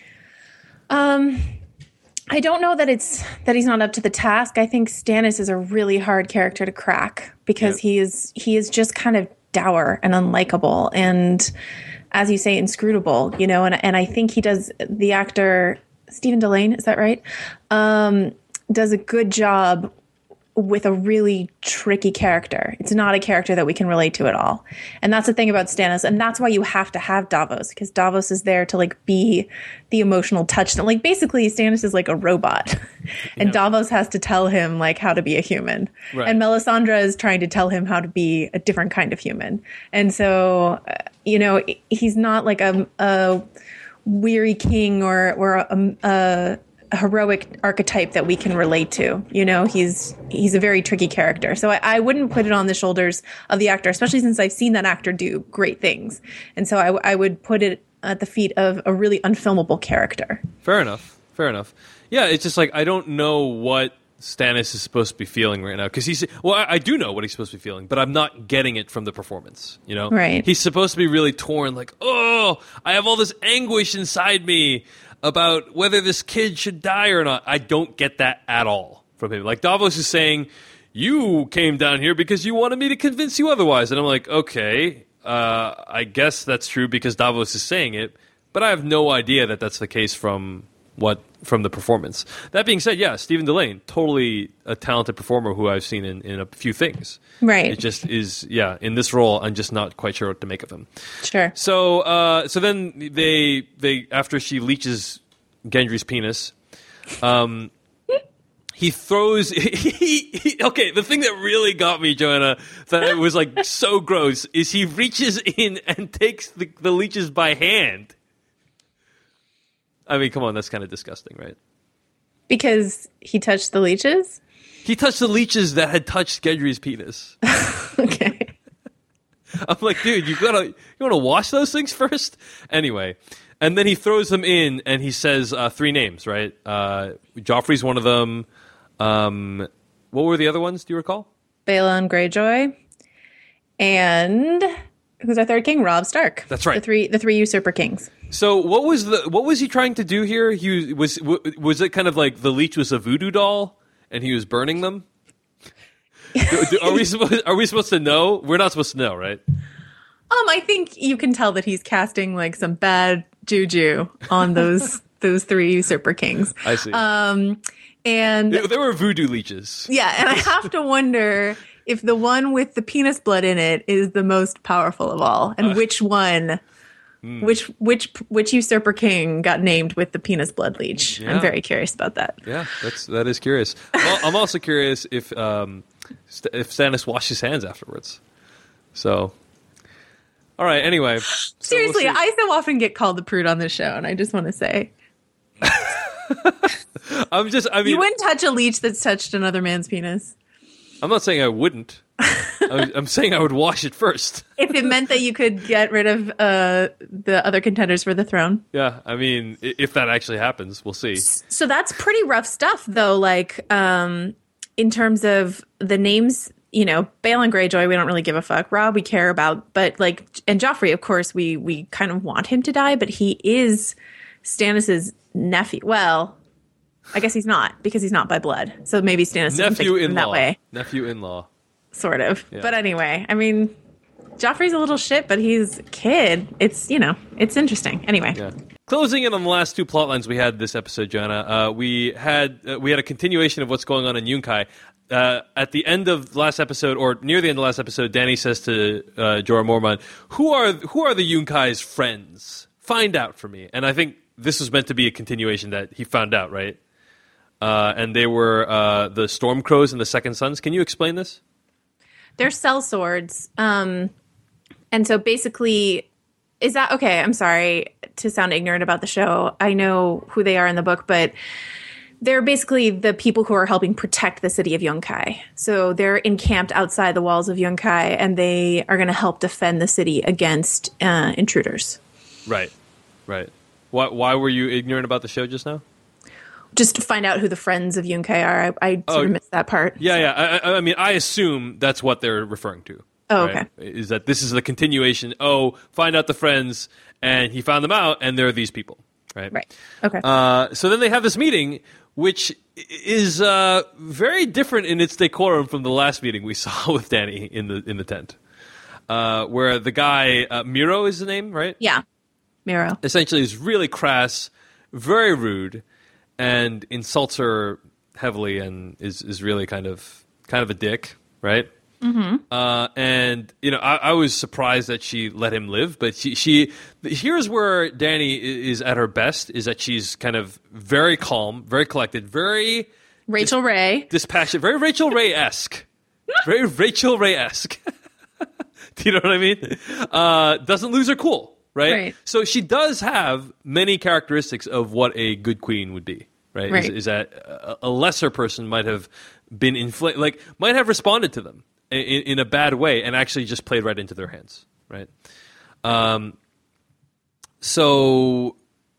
Um. I don't know that it's that he's not up to the task. I think Stannis is a really hard character to crack because yeah. he is he is just kind of dour and unlikable and, as you say, inscrutable. You know, and and I think he does. The actor Stephen Delane, is that right? Um, does a good job with a really tricky character. It's not a character that we can relate to at all. And that's the thing about Stannis. And that's why you have to have Davos, because Davos is there to like be the emotional touchstone. Like basically Stannis is like a robot and yeah. Davos has to tell him like how to be a human. Right. And Melisandre is trying to tell him how to be a different kind of human. And so, uh, you know, he's not like a, a weary king or, or a, a A heroic archetype that we can relate to. You know, he's he's a very tricky character. So I, I wouldn't put it on the shoulders of the actor, especially since I've seen that actor do great things. And so I, I would put it at the feet of a really unfilmable character. Fair enough. Fair enough. Yeah, it's just like I don't know what Stannis is supposed to be feeling right now. Because he's, well, I, I do know what he's supposed to be feeling, but I'm not getting it from the performance, you know? Right. He's supposed to be really torn, like, oh, I have all this anguish inside me about whether this kid should die or not. I don't get that at all from him. Like Davos is saying, you came down here because you wanted me to convince you otherwise. And I'm like, okay, uh, I guess that's true because Davos is saying it, but I have no idea that that's the case from what from the performance. That being said, yeah, Stephen Delane, totally a talented performer who I've seen in, in a few things. Right. It just is, yeah, in this role, I'm just not quite sure what to make of him. Sure. So, uh, so then they, they, after she leeches Gendry's penis, um, he throws, he, he, okay, the thing that really got me, Joanna, that it was like so gross, is he reaches in and takes the, the leeches by hand. I mean, come on, that's kind of disgusting, right? Because he touched the leeches? He touched the leeches that had touched Gendry's penis. Okay. I'm like, dude, you gotta, you want to wash those things first? Anyway, and then he throws them in, and he says uh, three names, right? Uh, Joffrey's one of them. Um, what were the other ones? Do you recall? Balon Greyjoy, and who's our third king? Robb Stark. That's right. The three, the three usurper kings. So what was the what was he trying to do here? He was was it kind of like the leech was a voodoo doll and he was burning them? do, do, are we supposed are we supposed to know? We're not supposed to know, right? Um, I think you can tell that he's casting like some bad juju on those those three usurper kings. I see. Um, and they, they were voodoo leeches. Yeah, and I have to wonder if the one with the penis blood in it is the most powerful of all, and uh. which one. Mm. Which which which usurper king got named with the penis blood leech? Yeah. I'm very curious about that. Yeah, that's that is curious. Well, I'm also curious if um, St- if Stannis washed his hands afterwards. So, all right. Anyway, seriously, so we'll I so often get called a prude on this show, and I just want to say, I'm just. I mean, you wouldn't touch a leech that's touched another man's penis. I'm not saying I wouldn't. I'm, I'm saying I would wash it first. If it meant that you could get rid of uh, the other contenders for the throne. Yeah, I mean, if that actually happens, we'll see. So that's pretty rough stuff, though. Like, um, in terms of the names, you know, Balon Greyjoy, we don't really give a fuck. Robb, we care about, but like, and Joffrey, of course, we we kind of want him to die, but he is Stannis's nephew. Well, I guess he's not because he's not by blood. So maybe Stannis doesn't think him that way. Nephew-in-law. Sort of. Yeah. But anyway, I mean, Joffrey's a little shit, but he's a kid. It's, you know, it's interesting. Anyway. Yeah. Closing in on the last two plot lines we had this episode, Joanna, uh, we had uh, we had a continuation of what's going on in Yunkai. Uh, at the end of the last episode, or near the end of the last episode, Dany says to uh, Jorah Mormont, who are who are the Yunkai's friends? Find out for me. And I think this was meant to be a continuation that he found out, right? Uh, and they were uh, the Stormcrows and the Second Sons. Can you explain this? They're sellswords. Um, and so basically, is that okay? I'm sorry to sound ignorant about the show. I know who they are in the book, but they're basically the people who are helping protect the city of Yunkai. So they're encamped outside the walls of Yunkai, and they are going to help defend the city against uh, intruders. Right, right. Why, why were you ignorant about the show just now? Just to find out who the friends of Yunkai are. I, I sort oh, of missed that part. Yeah, so. yeah. I, I mean, I assume that's what they're referring to. Oh, right? okay. Is that this is the continuation? Oh, find out the friends, and he found them out, and they're these people, right? Right. Okay. Uh, so then they have this meeting, which is uh, very different in its decorum from the last meeting we saw with Danny in the in the tent, uh, where the guy uh, Miro is the name, right? Yeah, Miro. Essentially, is really crass, very rude, and insults her heavily, and is is really kind of kind of a dick, right? Mm-hmm. Uh, and you know, I, I was surprised that she let him live, but she, she here's where Danny is at her best: is that she's kind of very calm, very collected, very Rachel dis- Ray, dispassionate, very Rachel Ray esque, very Rachel Ray esque. Do you know what I mean? Uh, doesn't lose her cool, right? right? So she does have many characteristics of what a good queen would be, right? right. Is, is that a, a lesser person might have been infl- like might have responded to them In, in a bad way, and actually just played right into their hands, right? Um, so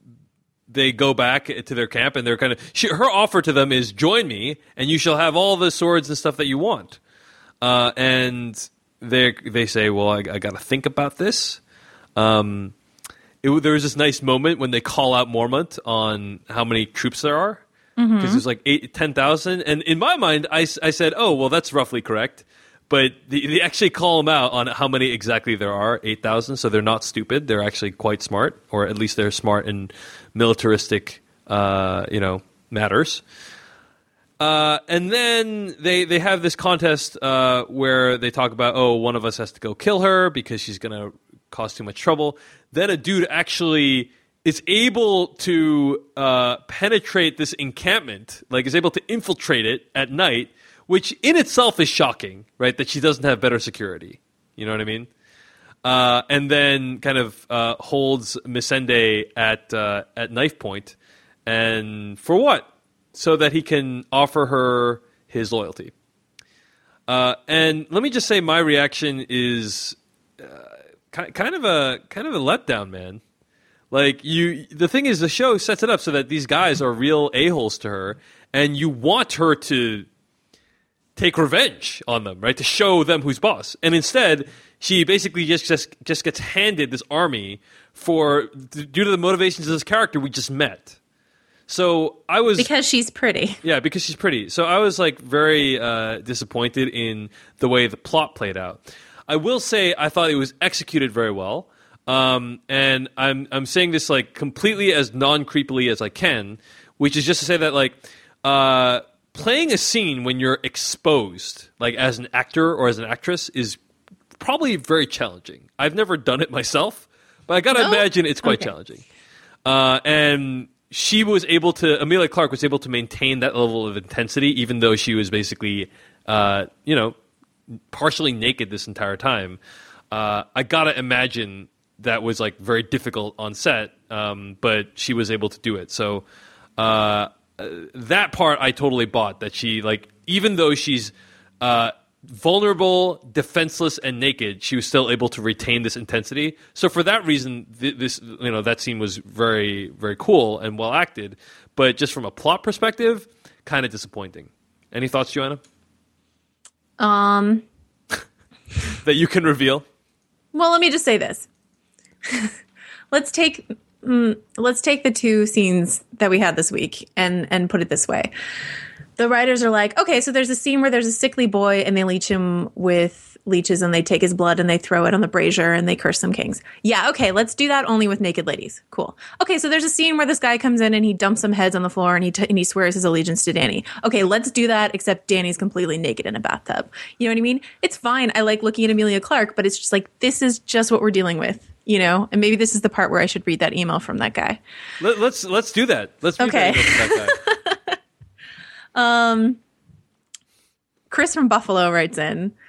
they go back to their camp, and they're kind of she, her offer to them is join me, and you shall have all the swords and stuff that you want. Uh, and they they say, well, I, I got to think about this. Um, it, there was this nice moment when they call out Mormont on how many troops there are, because mm-hmm. there's like eight, ten thousand, and in my mind, I, I said, oh, well, that's roughly correct. But they, they actually call them out on how many exactly there are, eight thousand, so they're not stupid. They're actually quite smart, or at least they're smart in militaristic, uh, you know, matters. Uh, and then they, they have this contest uh, where they talk about, oh, one of us has to go kill her because she's going to cause too much trouble. Then a dude actually is able to uh, penetrate this encampment, like is able to infiltrate it at night, which in itself is shocking, right? That she doesn't have better security. You know what I mean? Uh, and then kind of uh, holds Missende at uh, at knife point. And for what? So that he can offer her his loyalty. Uh, and let me just say my reaction is uh, kind of a kind of a letdown, man. Like you, the thing is, the show sets it up so that these guys are real a-holes to her, and you want her to take revenge on them, right? To show them who's boss. And instead, she basically just just, just gets handed this army for due to the motivations of this character we just met. So I was because she's pretty. Yeah, because she's pretty. So I was like very uh, disappointed in the way the plot played out. I will say I thought it was executed very well. Um, and I'm I'm saying this like completely as non-creepily as I can, which is just to say that like uh, playing a scene when you're exposed, like as an actor or as an actress, is probably very challenging. I've never done it myself, but I gotta no? imagine it's quite okay. challenging. Uh, and she was able to, Emilia Clarke was able to maintain that level of intensity, even though she was basically, uh, you know, partially naked this entire time. Uh, I gotta imagine that was like very difficult on set, um, but she was able to do it. So uh, that part I totally bought. That she like, even though she's uh, vulnerable, defenseless, and naked, she was still able to retain this intensity. So for that reason, th- this you know that scene was very very cool and well acted. But just from a plot perspective, kind of disappointing. Any thoughts, Joanna? Um, that you can reveal. Well, let me just say this. let's take mm, let's take the two scenes that we had this week and and put it this way. The writers are like, okay, so there's a scene where there's a sickly boy and they leech him with leeches and they take his blood and they throw it on the brazier and they curse some kings. Yeah, okay, let's do that only with naked ladies. Cool. Okay, so there's a scene where this guy comes in and he dumps some heads on the floor and he t- and he swears his allegiance to Danny. Okay, let's do that, except Danny's completely naked in a bathtub. You know what I mean? It's fine. I like looking at Emilia Clarke, but it's just like, this is just what we're dealing with. You know, and maybe this is the part where I should read that email from that guy. Let, let's let's do that. Let's read okay. that email from that guy. um, Chris from Buffalo writes in,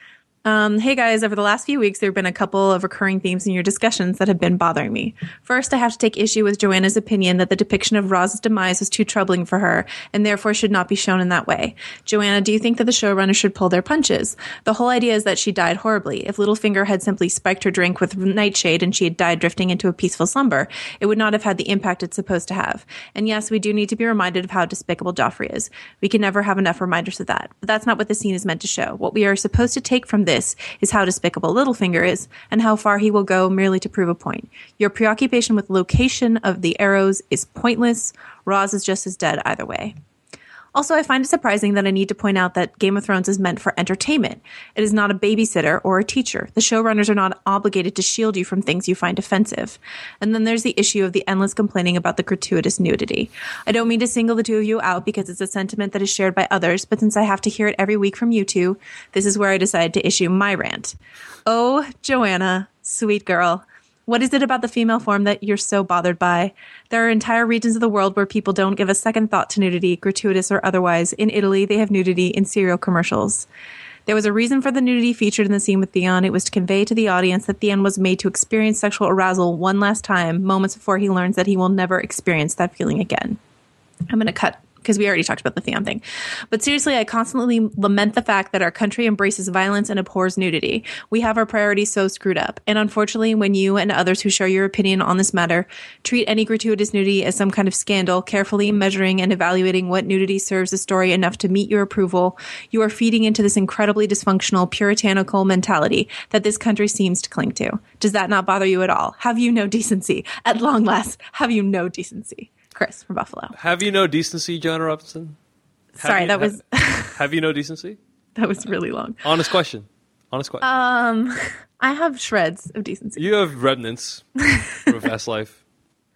Um, hey guys, over the last few weeks, there have been a couple of recurring themes in your discussions that have been bothering me. First, I have to take issue with Joanna's opinion that the depiction of Roz's demise was too troubling for her and therefore should not be shown in that way. Joanna, do you think that the showrunner should pull their punches? The whole idea is that she died horribly. If Littlefinger had simply spiked her drink with nightshade and she had died drifting into a peaceful slumber, it would not have had the impact it's supposed to have. And yes, we do need to be reminded of how despicable Joffrey is. We can never have enough reminders of that. But that's not what the scene is meant to show. What we are supposed to take from this This is how despicable Littlefinger is and how far he will go merely to prove a point. Your preoccupation with location of the arrows is pointless. Roz is just as dead either way. Also, I find it surprising that I need to point out that Game of Thrones is meant for entertainment. It is not a babysitter or a teacher. The showrunners are not obligated to shield you from things you find offensive. And then there's the issue of the endless complaining about the gratuitous nudity. I don't mean to single the two of you out because it's a sentiment that is shared by others, but since I have to hear it every week from you two, this is where I decided to issue my rant. Oh, Joanna, sweet girl. What is it about the female form that you're so bothered by? There are entire regions of the world where people don't give a second thought to nudity, gratuitous or otherwise. In Italy, they have nudity in cereal commercials. There was a reason for the nudity featured in the scene with Theon. It was to convey to the audience that Theon was made to experience sexual arousal one last time, moments before he learns that he will never experience that feeling again. I'm going to cut because we already talked about the Theon thing. But seriously, I constantly lament the fact that our country embraces violence and abhors nudity. We have our priorities so screwed up. And unfortunately, when you and others who share your opinion on this matter treat any gratuitous nudity as some kind of scandal, carefully measuring and evaluating what nudity serves the story enough to meet your approval, you are feeding into this incredibly dysfunctional, puritanical mentality that this country seems to cling to. Does that not bother you at all? Have you no decency? At long last, have you no decency? Chris from Buffalo. Have you no decency, Joanna Robinson? Have Sorry, you, that was... have, have you no decency? That was really long. Honest question. Honest question. Um, I have shreds of decency. You have remnants from a past life.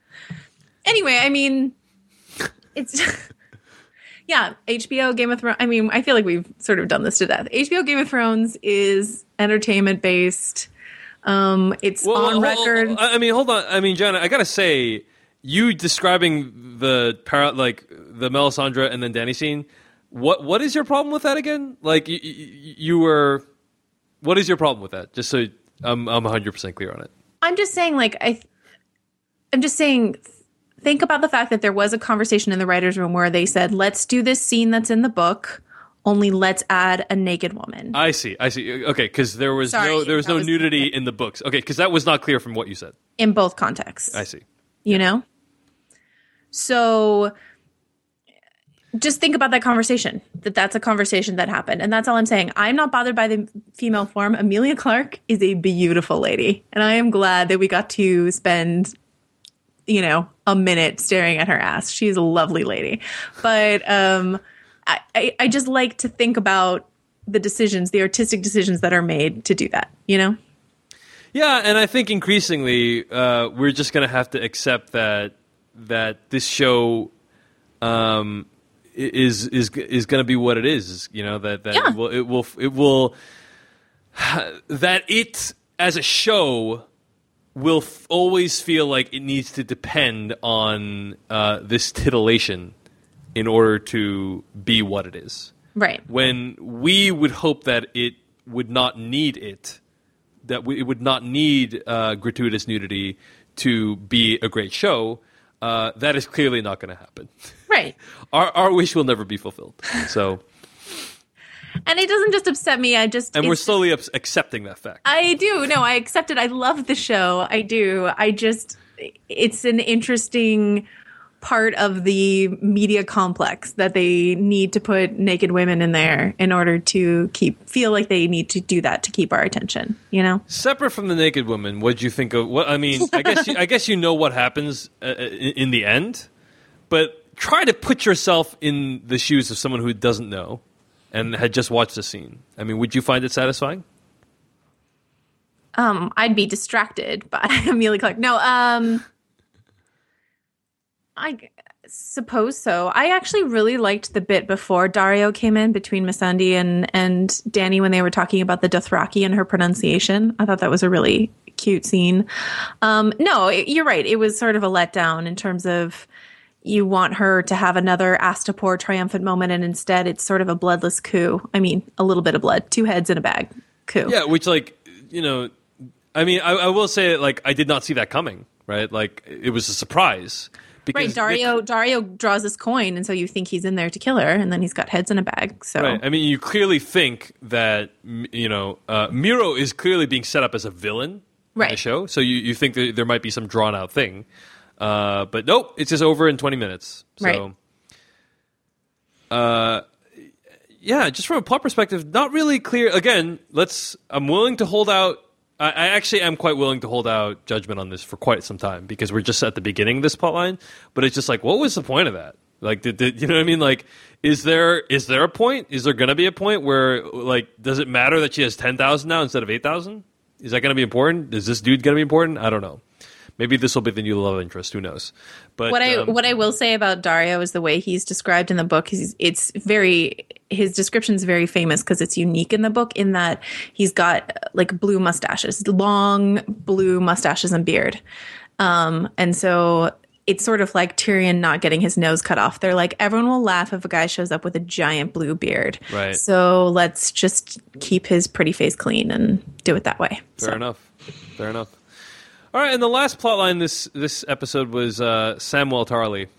Anyway, I mean, it's... yeah, H B O, Game of Thrones... I mean, I feel like we've sort of done this to death. H B O, Game of Thrones is entertainment-based. Um, it's well, on hold, record. I mean, hold on. I mean, Joanna, I gotta say... You describing the para, like the Melisandre and then Dany scene. What what is your problem with that again? Like you, you, you were. What is your problem with that? Just so I'm I'm one hundred percent clear on it. I'm just saying, like I, I'm just saying. Think about the fact that there was a conversation in the writers' room where they said, "Let's do this scene that's in the book. Only let's add a naked woman." I see. I see. Okay, because there was Sorry, no there was no was nudity in the books. Okay, because that was not clear from what you said. In both contexts. I see. You know? So just think about that conversation, that that's a conversation that happened. And that's all I'm saying. I'm not bothered by the female form. Emilia Clarke is a beautiful lady. And I am glad that we got to spend, you know, a minute staring at her ass. She's a lovely lady. But um, I, I, I just like to think about the decisions, the artistic decisions that are made to do that, you know? Yeah, and I think increasingly uh, we're just going to have to accept that that this show um, is is is going to be what it is. You know that that yeah. it will it will it will that it as a show will f- always feel like it needs to depend on uh, this titillation in order to be what it is. Right. When we would hope that it would not need it. That we, it would not need uh, gratuitous nudity to be a great show, uh, that is clearly not going to happen. Right. our our wish will never be fulfilled. So, and it doesn't just upset me. I just and we're slowly ups- accepting that fact. I do. No, I accept it. I love the show. I do. I just it's an interesting part of the media complex that they need to put naked women in there in order to keep feel like they need to do that to keep our attention, you know? Separate from the naked woman, what do you think of what I mean, I guess you, I guess you know what happens uh, in, in the end, but try to put yourself in the shoes of someone who doesn't know and had just watched the scene. I mean, would you find it satisfying? Um, I'd be distracted by Emilia Clarke. No, um I suppose so. I actually really liked the bit before Daario came in between Missandei and, and Dany when they were talking about the Dothraki and her pronunciation. I thought that was a really cute scene. Um, no, it, you're right. It was sort of a letdown in terms of you want her to have another Astapor triumphant moment, and instead it's sort of a bloodless coup. I mean, a little bit of blood, two heads in a bag. coup. Yeah, which like you know, I mean, I, I will say like I did not see that coming. Right, like it was a surprise. Right, Dario. Nick, Dario draws this coin, and so you think he's in there to kill her, and then he's got heads in a bag. So, right. I mean, you clearly think that you know uh, Miro is clearly being set up as a villain right. in the show. So you, you think that there might be some drawn out thing, uh, but nope, it's just over in twenty minutes. So, right. uh, yeah, just from a plot perspective, not really clear. Again, let's. I'm willing to hold out. I, I actually am quite willing to hold out judgment on this for quite some time because we're just at the beginning of this plotline. But it's just like, what was the point of that? Like, did, did, you know what I mean? Like, is there is there a point? Is there going to be a point where, like, does it matter that she has ten thousand now instead of eight thousand? Is that going to be important? Is this dude going to be important? I don't know. Maybe this will be the new love interest. Who knows? But what I um, what I will say about Dario is the way he's described in the book. He's, it's very his description is very famous because it's unique in the book. In that he's got like blue mustaches, long blue mustaches and beard, um, and so it's sort of like Tyrion not getting his nose cut off. They're like, everyone will laugh if a guy shows up with a giant blue beard. Right. So let's just keep his pretty face clean and do it that way. Fair so. enough. Fair enough. All right, and the last plotline this this episode was uh, Samwell Tarly,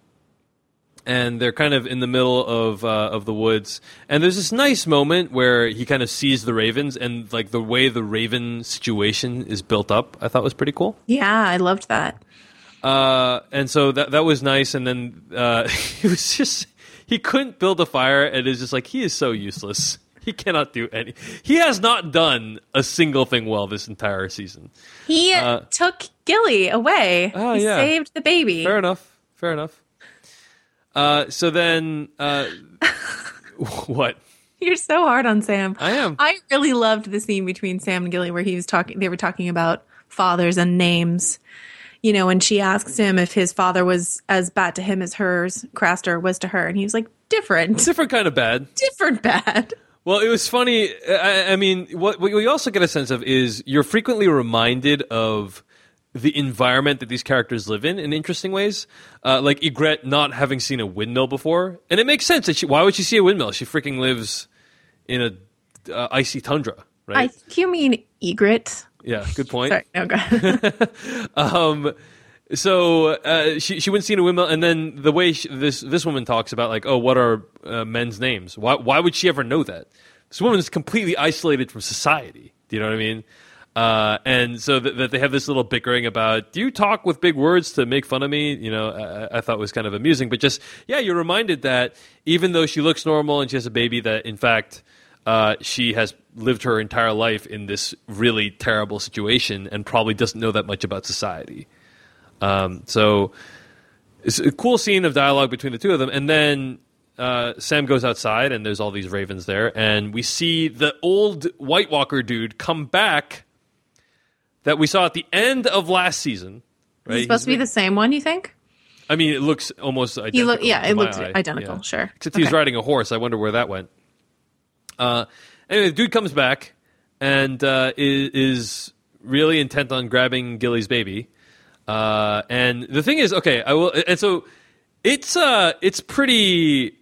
and they're kind of in the middle of uh, of the woods, and there's this nice moment where he kind of sees the ravens, and like the way the raven situation is built up, I thought was pretty cool. Yeah, I loved that. Uh, and so that that was nice, and then uh, he was just he couldn't build a fire, and it's just like he is so useless. He cannot do any. He has not done a single thing well this entire season. He uh, took Gilly away. Oh, he yeah. saved the baby. Fair enough. Fair enough. Uh, so then, uh, what? You're so hard on Sam. I am. I really loved the scene between Sam and Gilly where he was talking. They were talking about fathers and names. You know, and she asks him if his father was as bad to him as hers, Craster, was to her, and he was like, different, Different kind of bad. different bad. Well, it was funny. I, I mean, what, what we also get a sense of is you're frequently reminded of the environment that these characters live in in interesting ways. Uh, like Ygritte not having seen a windmill before. And it makes sense. That she, why would she see a windmill? She freaking lives in a uh, icy tundra, right? I think you mean Ygritte. Yeah, good point. Sorry, no, go ahead. um, so uh, she she wouldn't see a windmill, and then the way she, this this woman talks about like, oh, what are uh, men's names? Why why would she ever know that? This woman is completely isolated from society. Do you know what I mean? Uh, and so that, that they have this little bickering about, do you talk with big words to make fun of me? You know, I, I thought was kind of amusing. But just, yeah, you're reminded that even though she looks normal and she has a baby, that in fact uh, she has lived her entire life in this really terrible situation and probably doesn't know that much about society. Um, so it's a cool scene of dialogue between the two of them. And then uh, Sam goes outside and there's all these ravens there. And we see the old White Walker dude come back that we saw at the end of last season. Right? Is it supposed he's to be the same one, you think? I mean, it looks almost identical. He look, yeah, to it my looks eye. identical, Yeah. sure. Except Okay. he's riding a horse. I wonder where that went. Uh, anyway, the dude comes back and uh, is, is really intent on grabbing Gilly's baby. Uh, and the thing is, okay, I will. And so it's uh, it's pretty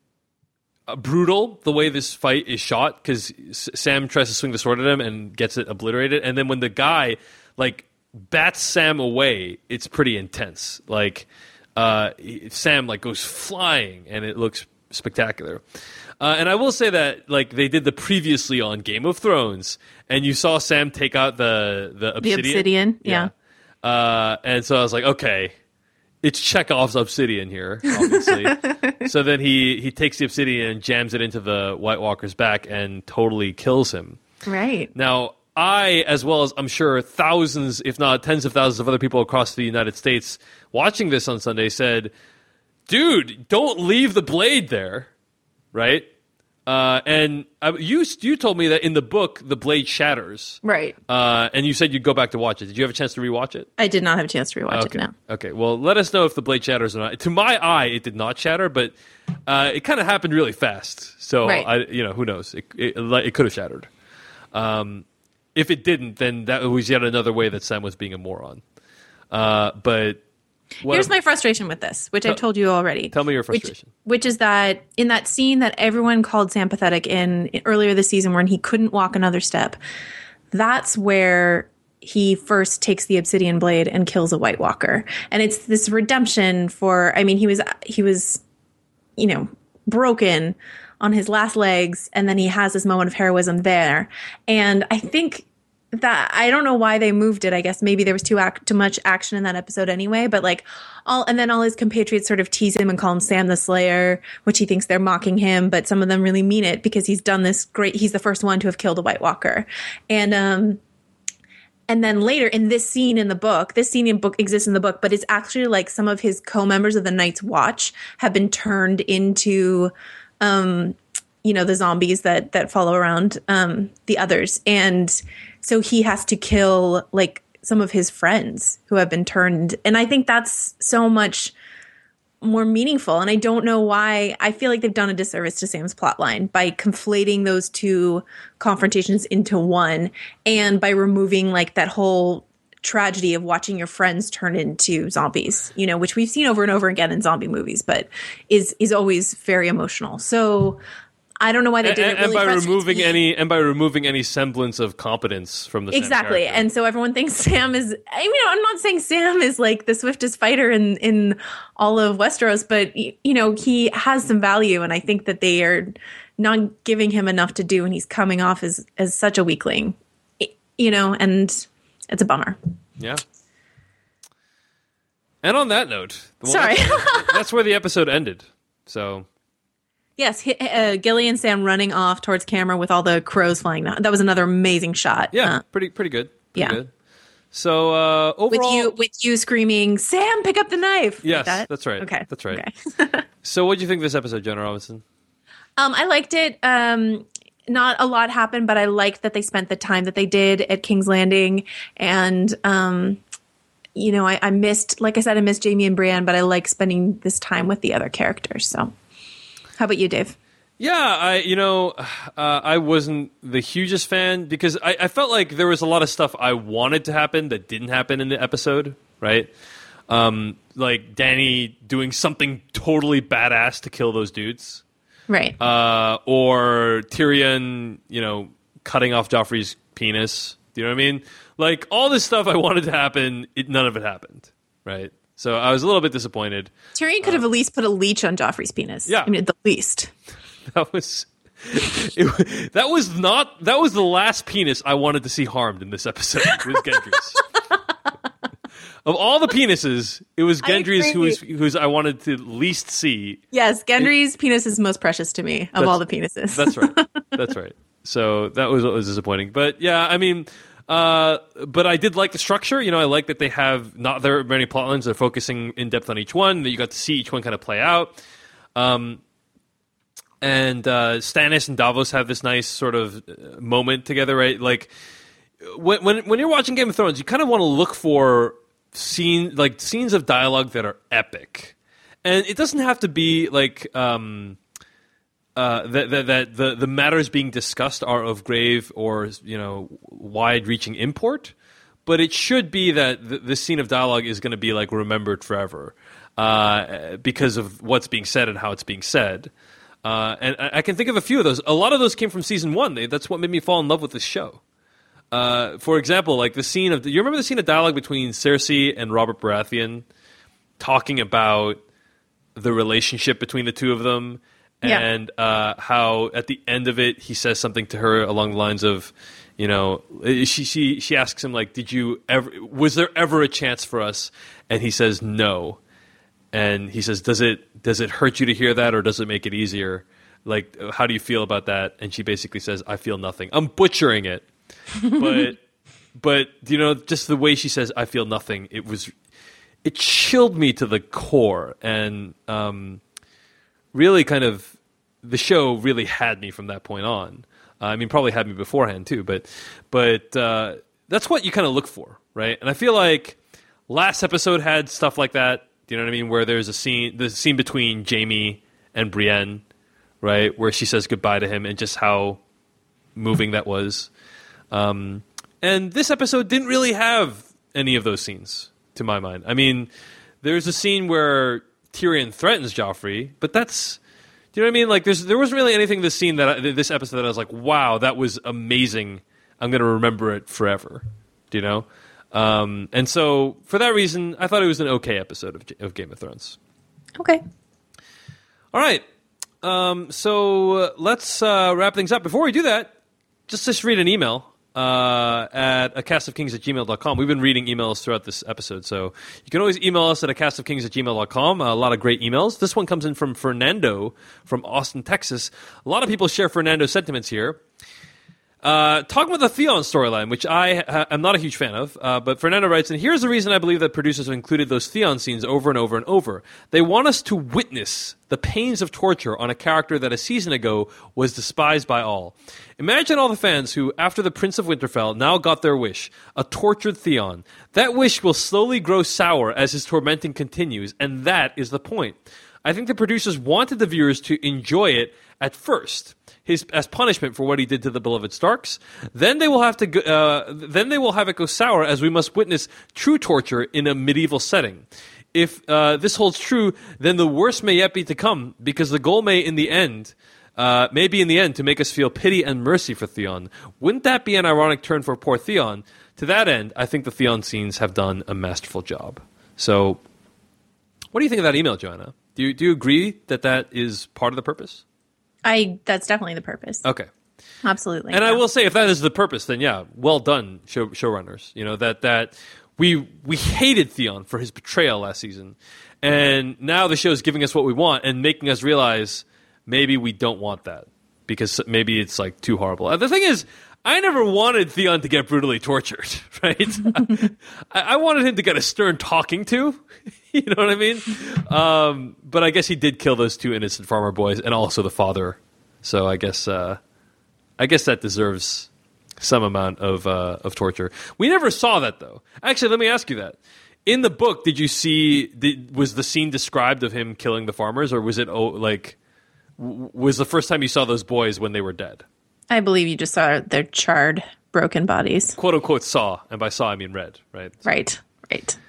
uh, brutal the way this fight is shot because S- Sam tries to swing the sword at him and gets it obliterated, and then when the guy like bats Sam away, it's pretty intense. Like uh, he- Sam like goes flying, and it looks spectacular. Uh, and I will say that like they did the previously on Game of Thrones, and you saw Sam take out the the obsidian. The obsidian, yeah. Uh, and so I was like, okay, it's Chekhov's obsidian here, obviously. So then he, he takes the obsidian and jams it into the White Walker's back and totally kills him. Right. Now, I, as well as I'm sure thousands, if not tens of thousands of other people across the United States watching this on Sunday said, dude, don't leave the blade there, right? Uh, and I, you you told me that in the book, the blade shatters. Right. Uh, and you said you'd go back to watch it. Did you have a chance to rewatch it? I did not have a chance to rewatch Okay. it now. Okay. Well, let us know if the blade shatters or not. To my eye, it did not shatter, but uh, it kind of happened really fast. So, Right. I, you know, who knows? It, it, it could have shattered. Um, if it didn't, then that was yet another way that Sam was being a moron. Uh, but What Here's ab- my frustration with this, which I Tell- told you already. Tell me your Which, frustration. which is that in that scene that everyone called Sam pathetic in, in earlier this season when he couldn't walk another step, that's where he first takes the obsidian blade and kills a White Walker. And it's this redemption for, I mean, he was, he was, you know, broken on his last legs, and then he has this moment of heroism there. And I think that, I don't know why they moved it. I guess maybe there was too act, too much action in that episode anyway, but like all, and then all his compatriots sort of tease him and call him Sam the Slayer, which he thinks they're mocking him, but some of them really mean it because he's done this great, he's the first one to have killed a White Walker. And, um, and then later in this scene in the book, this scene in book exists in the book, but it's actually like some of his co-members of the Night's Watch have been turned into, um, you know, the zombies that, that follow around, um, the others. And so he has to kill like some of his friends who have been turned. And I think that's so much more meaningful. And I don't know why. I feel like they've done a disservice to Sam's plotline by conflating those two confrontations into one, and by removing like that whole tragedy of watching your friends turn into zombies, you know, which we've seen over and over again in zombie movies, but is is always very emotional. So I don't know why they did and, it. Really and by frustrates removing me. any and by removing any semblance of competence from the Sam Exactly. character. And so everyone thinks Sam is, I mean, I'm not saying Sam is like the swiftest fighter in, in all of Westeros, but, you know, he has some value. And I think that they are not giving him enough to do. And he's coming off as, as such a weakling, you know, and it's a bummer. Yeah. And on that note, well, Sorry. that's, that's where the episode ended. So... Yes, he, uh, Gilly and Sam running off towards camera with all the crows flying down. That was another amazing shot. Yeah, Uh, pretty pretty good. Pretty yeah. good. So uh, with overall, you with you screaming, "Sam, pick up the knife!" yes, Like that? that's right. Okay, that's right. Okay. So, what do you think of this episode, Jenna Robinson? um, I liked it. Um, not a lot happened, but I liked that they spent the time that they did at King's Landing, and um, you know, I, I missed, like I said, I missed Jamie and Brienne, but I like spending this time with the other characters. So, how about you, Dave? Yeah, I you know uh, I wasn't the hugest fan because I, I felt like there was a lot of stuff I wanted to happen that didn't happen in the episode, right? Um, like Dany doing something totally badass to kill those dudes, Right. uh, or Tyrion, you know, cutting off Joffrey's penis. Do you know what I mean? Like all this stuff I wanted to happen, it, none of it happened, right? So I was a little bit disappointed. Tyrion could have at least put a leech on Joffrey's penis. Yeah. I mean, at the least. That was it, that was not that was the last penis I wanted to see harmed in this episode. It was Gendry's. Of all the penises, it was I Gendry's who agree. was who's I wanted to least see. Yes, Gendry's penis is most precious to me of That's- all the penises. That's right. That's right. So that was what was disappointing. But yeah, I mean, uh, but I did like the structure. You know, I like that they have not very many plot lines. They're focusing in depth on each one. That you got to see each one kind of play out. Um, and uh, Stannis and Davos have this nice sort of uh, moment together, right? Like when when when you're watching Game of Thrones, you kind of want to look for scene like scenes of dialogue that are epic, and it doesn't have to be like. Um, Uh, that, that that the the matters being discussed are of grave or you know wide-reaching import, but it should be that th- this scene of dialogue is going to be like remembered forever uh, because of what's being said and how it's being said. Uh, and I, I can think of a few of those. A lot of those came from season one. They, that's what made me fall in love with this show. Uh, for example, like the scene of you remember the scene of dialogue between Cersei and Robert Baratheon talking about the relationship between the two of them. Yeah. And uh, how at the end of it he says something to her along the lines of, you know, she she she asks him like, "Did you ever? Was there ever a chance for us?" And he says, "No." And he says, "Does it does it hurt you to hear that, or does it make it easier? Like, how do you feel about that?" And she basically says, "I feel nothing." I'm butchering it, but but you know, just the way she says, "I feel nothing," it was it chilled me to the core, and um. really kind of the show really had me from that point on. Uh, I mean, probably had me beforehand too, but but uh, that's what you kind of look for, right? And I feel like last episode had stuff like that. Do you know what I mean? Where there's a scene, the scene between Jamie and Brienne, right, where she says goodbye to him, and just how moving that was. Um, and this episode didn't really have any of those scenes, to my mind. I mean, there's a scene where Tyrion threatens Joffrey, but that's, do you know what I mean? Like, there's there wasn't really anything in this scene that I, this episode that I was like, wow, that was amazing. I'm going to remember it forever. Do you know? Um, and so for that reason, I thought it was an okay episode of, of Game of Thrones. Okay. All right. Um, so uh, let's uh, wrap things up. Before we do that, just just read an email. Uh, at a cast of kings at gmail dot com. We've been reading emails throughout this episode, so you can always email us at a cast of kings at gmail dot com. Uh, a lot of great emails. This one comes in from Fernando from Austin, Texas. A lot of people share Fernando's sentiments here. Uh, talking about the Theon storyline, which I ha- am not a huge fan of, uh, but Fernando writes, and here's the reason I believe that producers have included those Theon scenes over and over and over. They want us to witness the pains of torture on a character that a season ago was despised by all. Imagine all the fans who, after the Prince of Winterfell, now got their wish, a tortured Theon. That wish will slowly grow sour as his tormenting continues, and that is the point. I think the producers wanted the viewers to enjoy it at first, his as punishment for what he did to the beloved Starks. Then they will have to. Go, uh, then they will have it go sour as we must witness true torture in a medieval setting. If uh, this holds true, then the worst may yet be to come, because the goal may, in the end, uh, may be in the end to make us feel pity and mercy for Theon. Wouldn't that be an ironic turn for poor Theon? To that end, I think the Theon scenes have done a masterful job. So, what do you think of that email, Joanna? Do you do you agree that that is part of the purpose? I that's definitely the purpose. Okay. Absolutely. And yeah. I will say, if that is the purpose, then yeah, well done, show, showrunners. You know, that that we we hated Theon for his betrayal last season, and now the show is giving us what we want and making us realize maybe we don't want that because maybe it's like too horrible. The thing is, I never wanted Theon to get brutally tortured, right? I, I wanted him to get a stern talking to. You know what I mean? Um, but I guess he did kill those two innocent farmer boys and also the father. So I guess uh, I guess that deserves some amount of uh, of torture. We never saw that, though. Actually, let me ask you that. In the book, did you see? Did, was the scene described of him killing the farmers, or was it oh, like w- was the first time you saw those boys when they were dead? I believe you just saw their charred, broken bodies. "Quote unquote" saw, and by saw I mean read, right? So, right, right.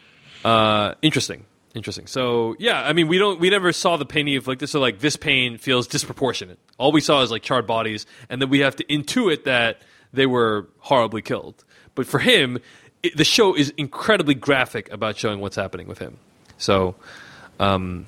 Uh, interesting, interesting. So yeah, I mean, we don't, we never saw the pain of like this. So like this pain feels disproportionate. All we saw is like charred bodies, and then we have to intuit that they were horribly killed. But for him, it, the show is incredibly graphic about showing what's happening with him. So, um,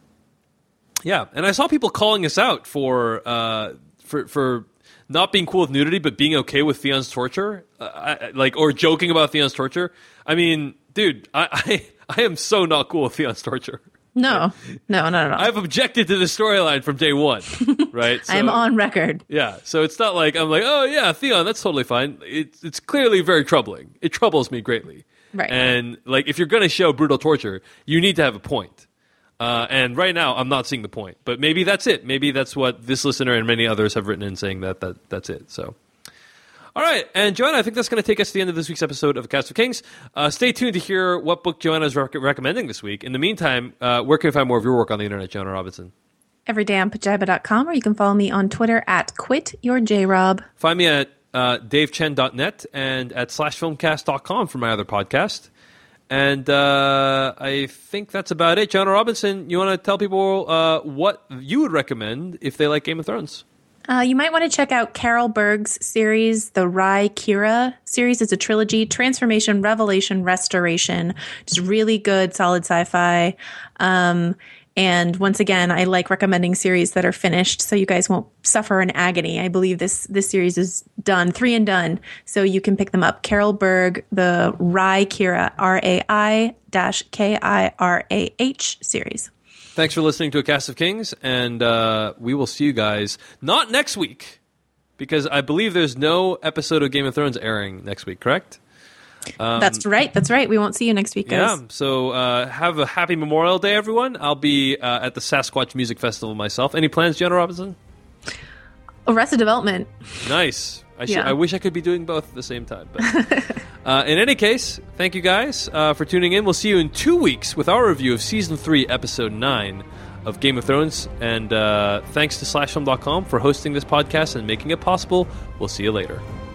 yeah, and I saw people calling us out for uh for for. not being cool with nudity, but being okay with Theon's torture, uh, I, like, or joking about Theon's torture. I mean, dude, I, I, I am so not cool with Theon's torture. No, no, not at all. I've objected to the storyline from day one, right? So, I'm on record. Yeah, so it's not like I'm like, oh yeah, Theon, that's totally fine. It's it's clearly very troubling. It troubles me greatly. Right. And like, if you're going to show brutal torture, you need to have a point. Uh, and right now, I'm not seeing the point. But maybe that's it. Maybe that's what this listener and many others have written in saying that, that that's it. So, all right. And Joanna, I think that's going to take us to the end of this week's episode of Cast of Kings. Uh, stay tuned to hear what book Joanna is rec- recommending this week. In the meantime, uh, where can we find more of your work on the internet, Joanna Robinson? Every day on pajiba dot com, or you can follow me on Twitter at quityourjrob. Find me at uh, dave chen dot net and at slash filmcast dot com for my other podcast. And uh, I think that's about it. Joanna Robinson, you want to tell people uh, what you would recommend if they like Game of Thrones? Uh, you might want to check out Carol Berg's series, the Rye Kira series. It's a trilogy, Transformation, Revelation, Restoration. Just really good, solid sci-fi. Um, and once again, I like recommending series that are finished so you guys won't suffer in agony. I believe this this series is done, three and done, so you can pick them up. Carol Berg, the Rye Kira, R A I K I R A H series. Thanks for listening to A Cast of Kings, and uh, we will see you guys not next week, because I believe there's no episode of Game of Thrones airing next week, correct? Um, that's right. That's right. We won't see you next week, guys. Yeah. So uh, have a happy Memorial Day, everyone. I'll be uh, at the Sasquatch Music Festival myself. Any plans, Joanna Robinson? Arrested Development. Nice. I, sh- yeah. I wish I could be doing both at the same time. But uh, in any case, thank you guys uh, for tuning in. We'll see you in two weeks with our review of Season three, Episode nine of Game of Thrones. And uh, thanks to slash film dot com for hosting this podcast and making it possible. We'll see you later.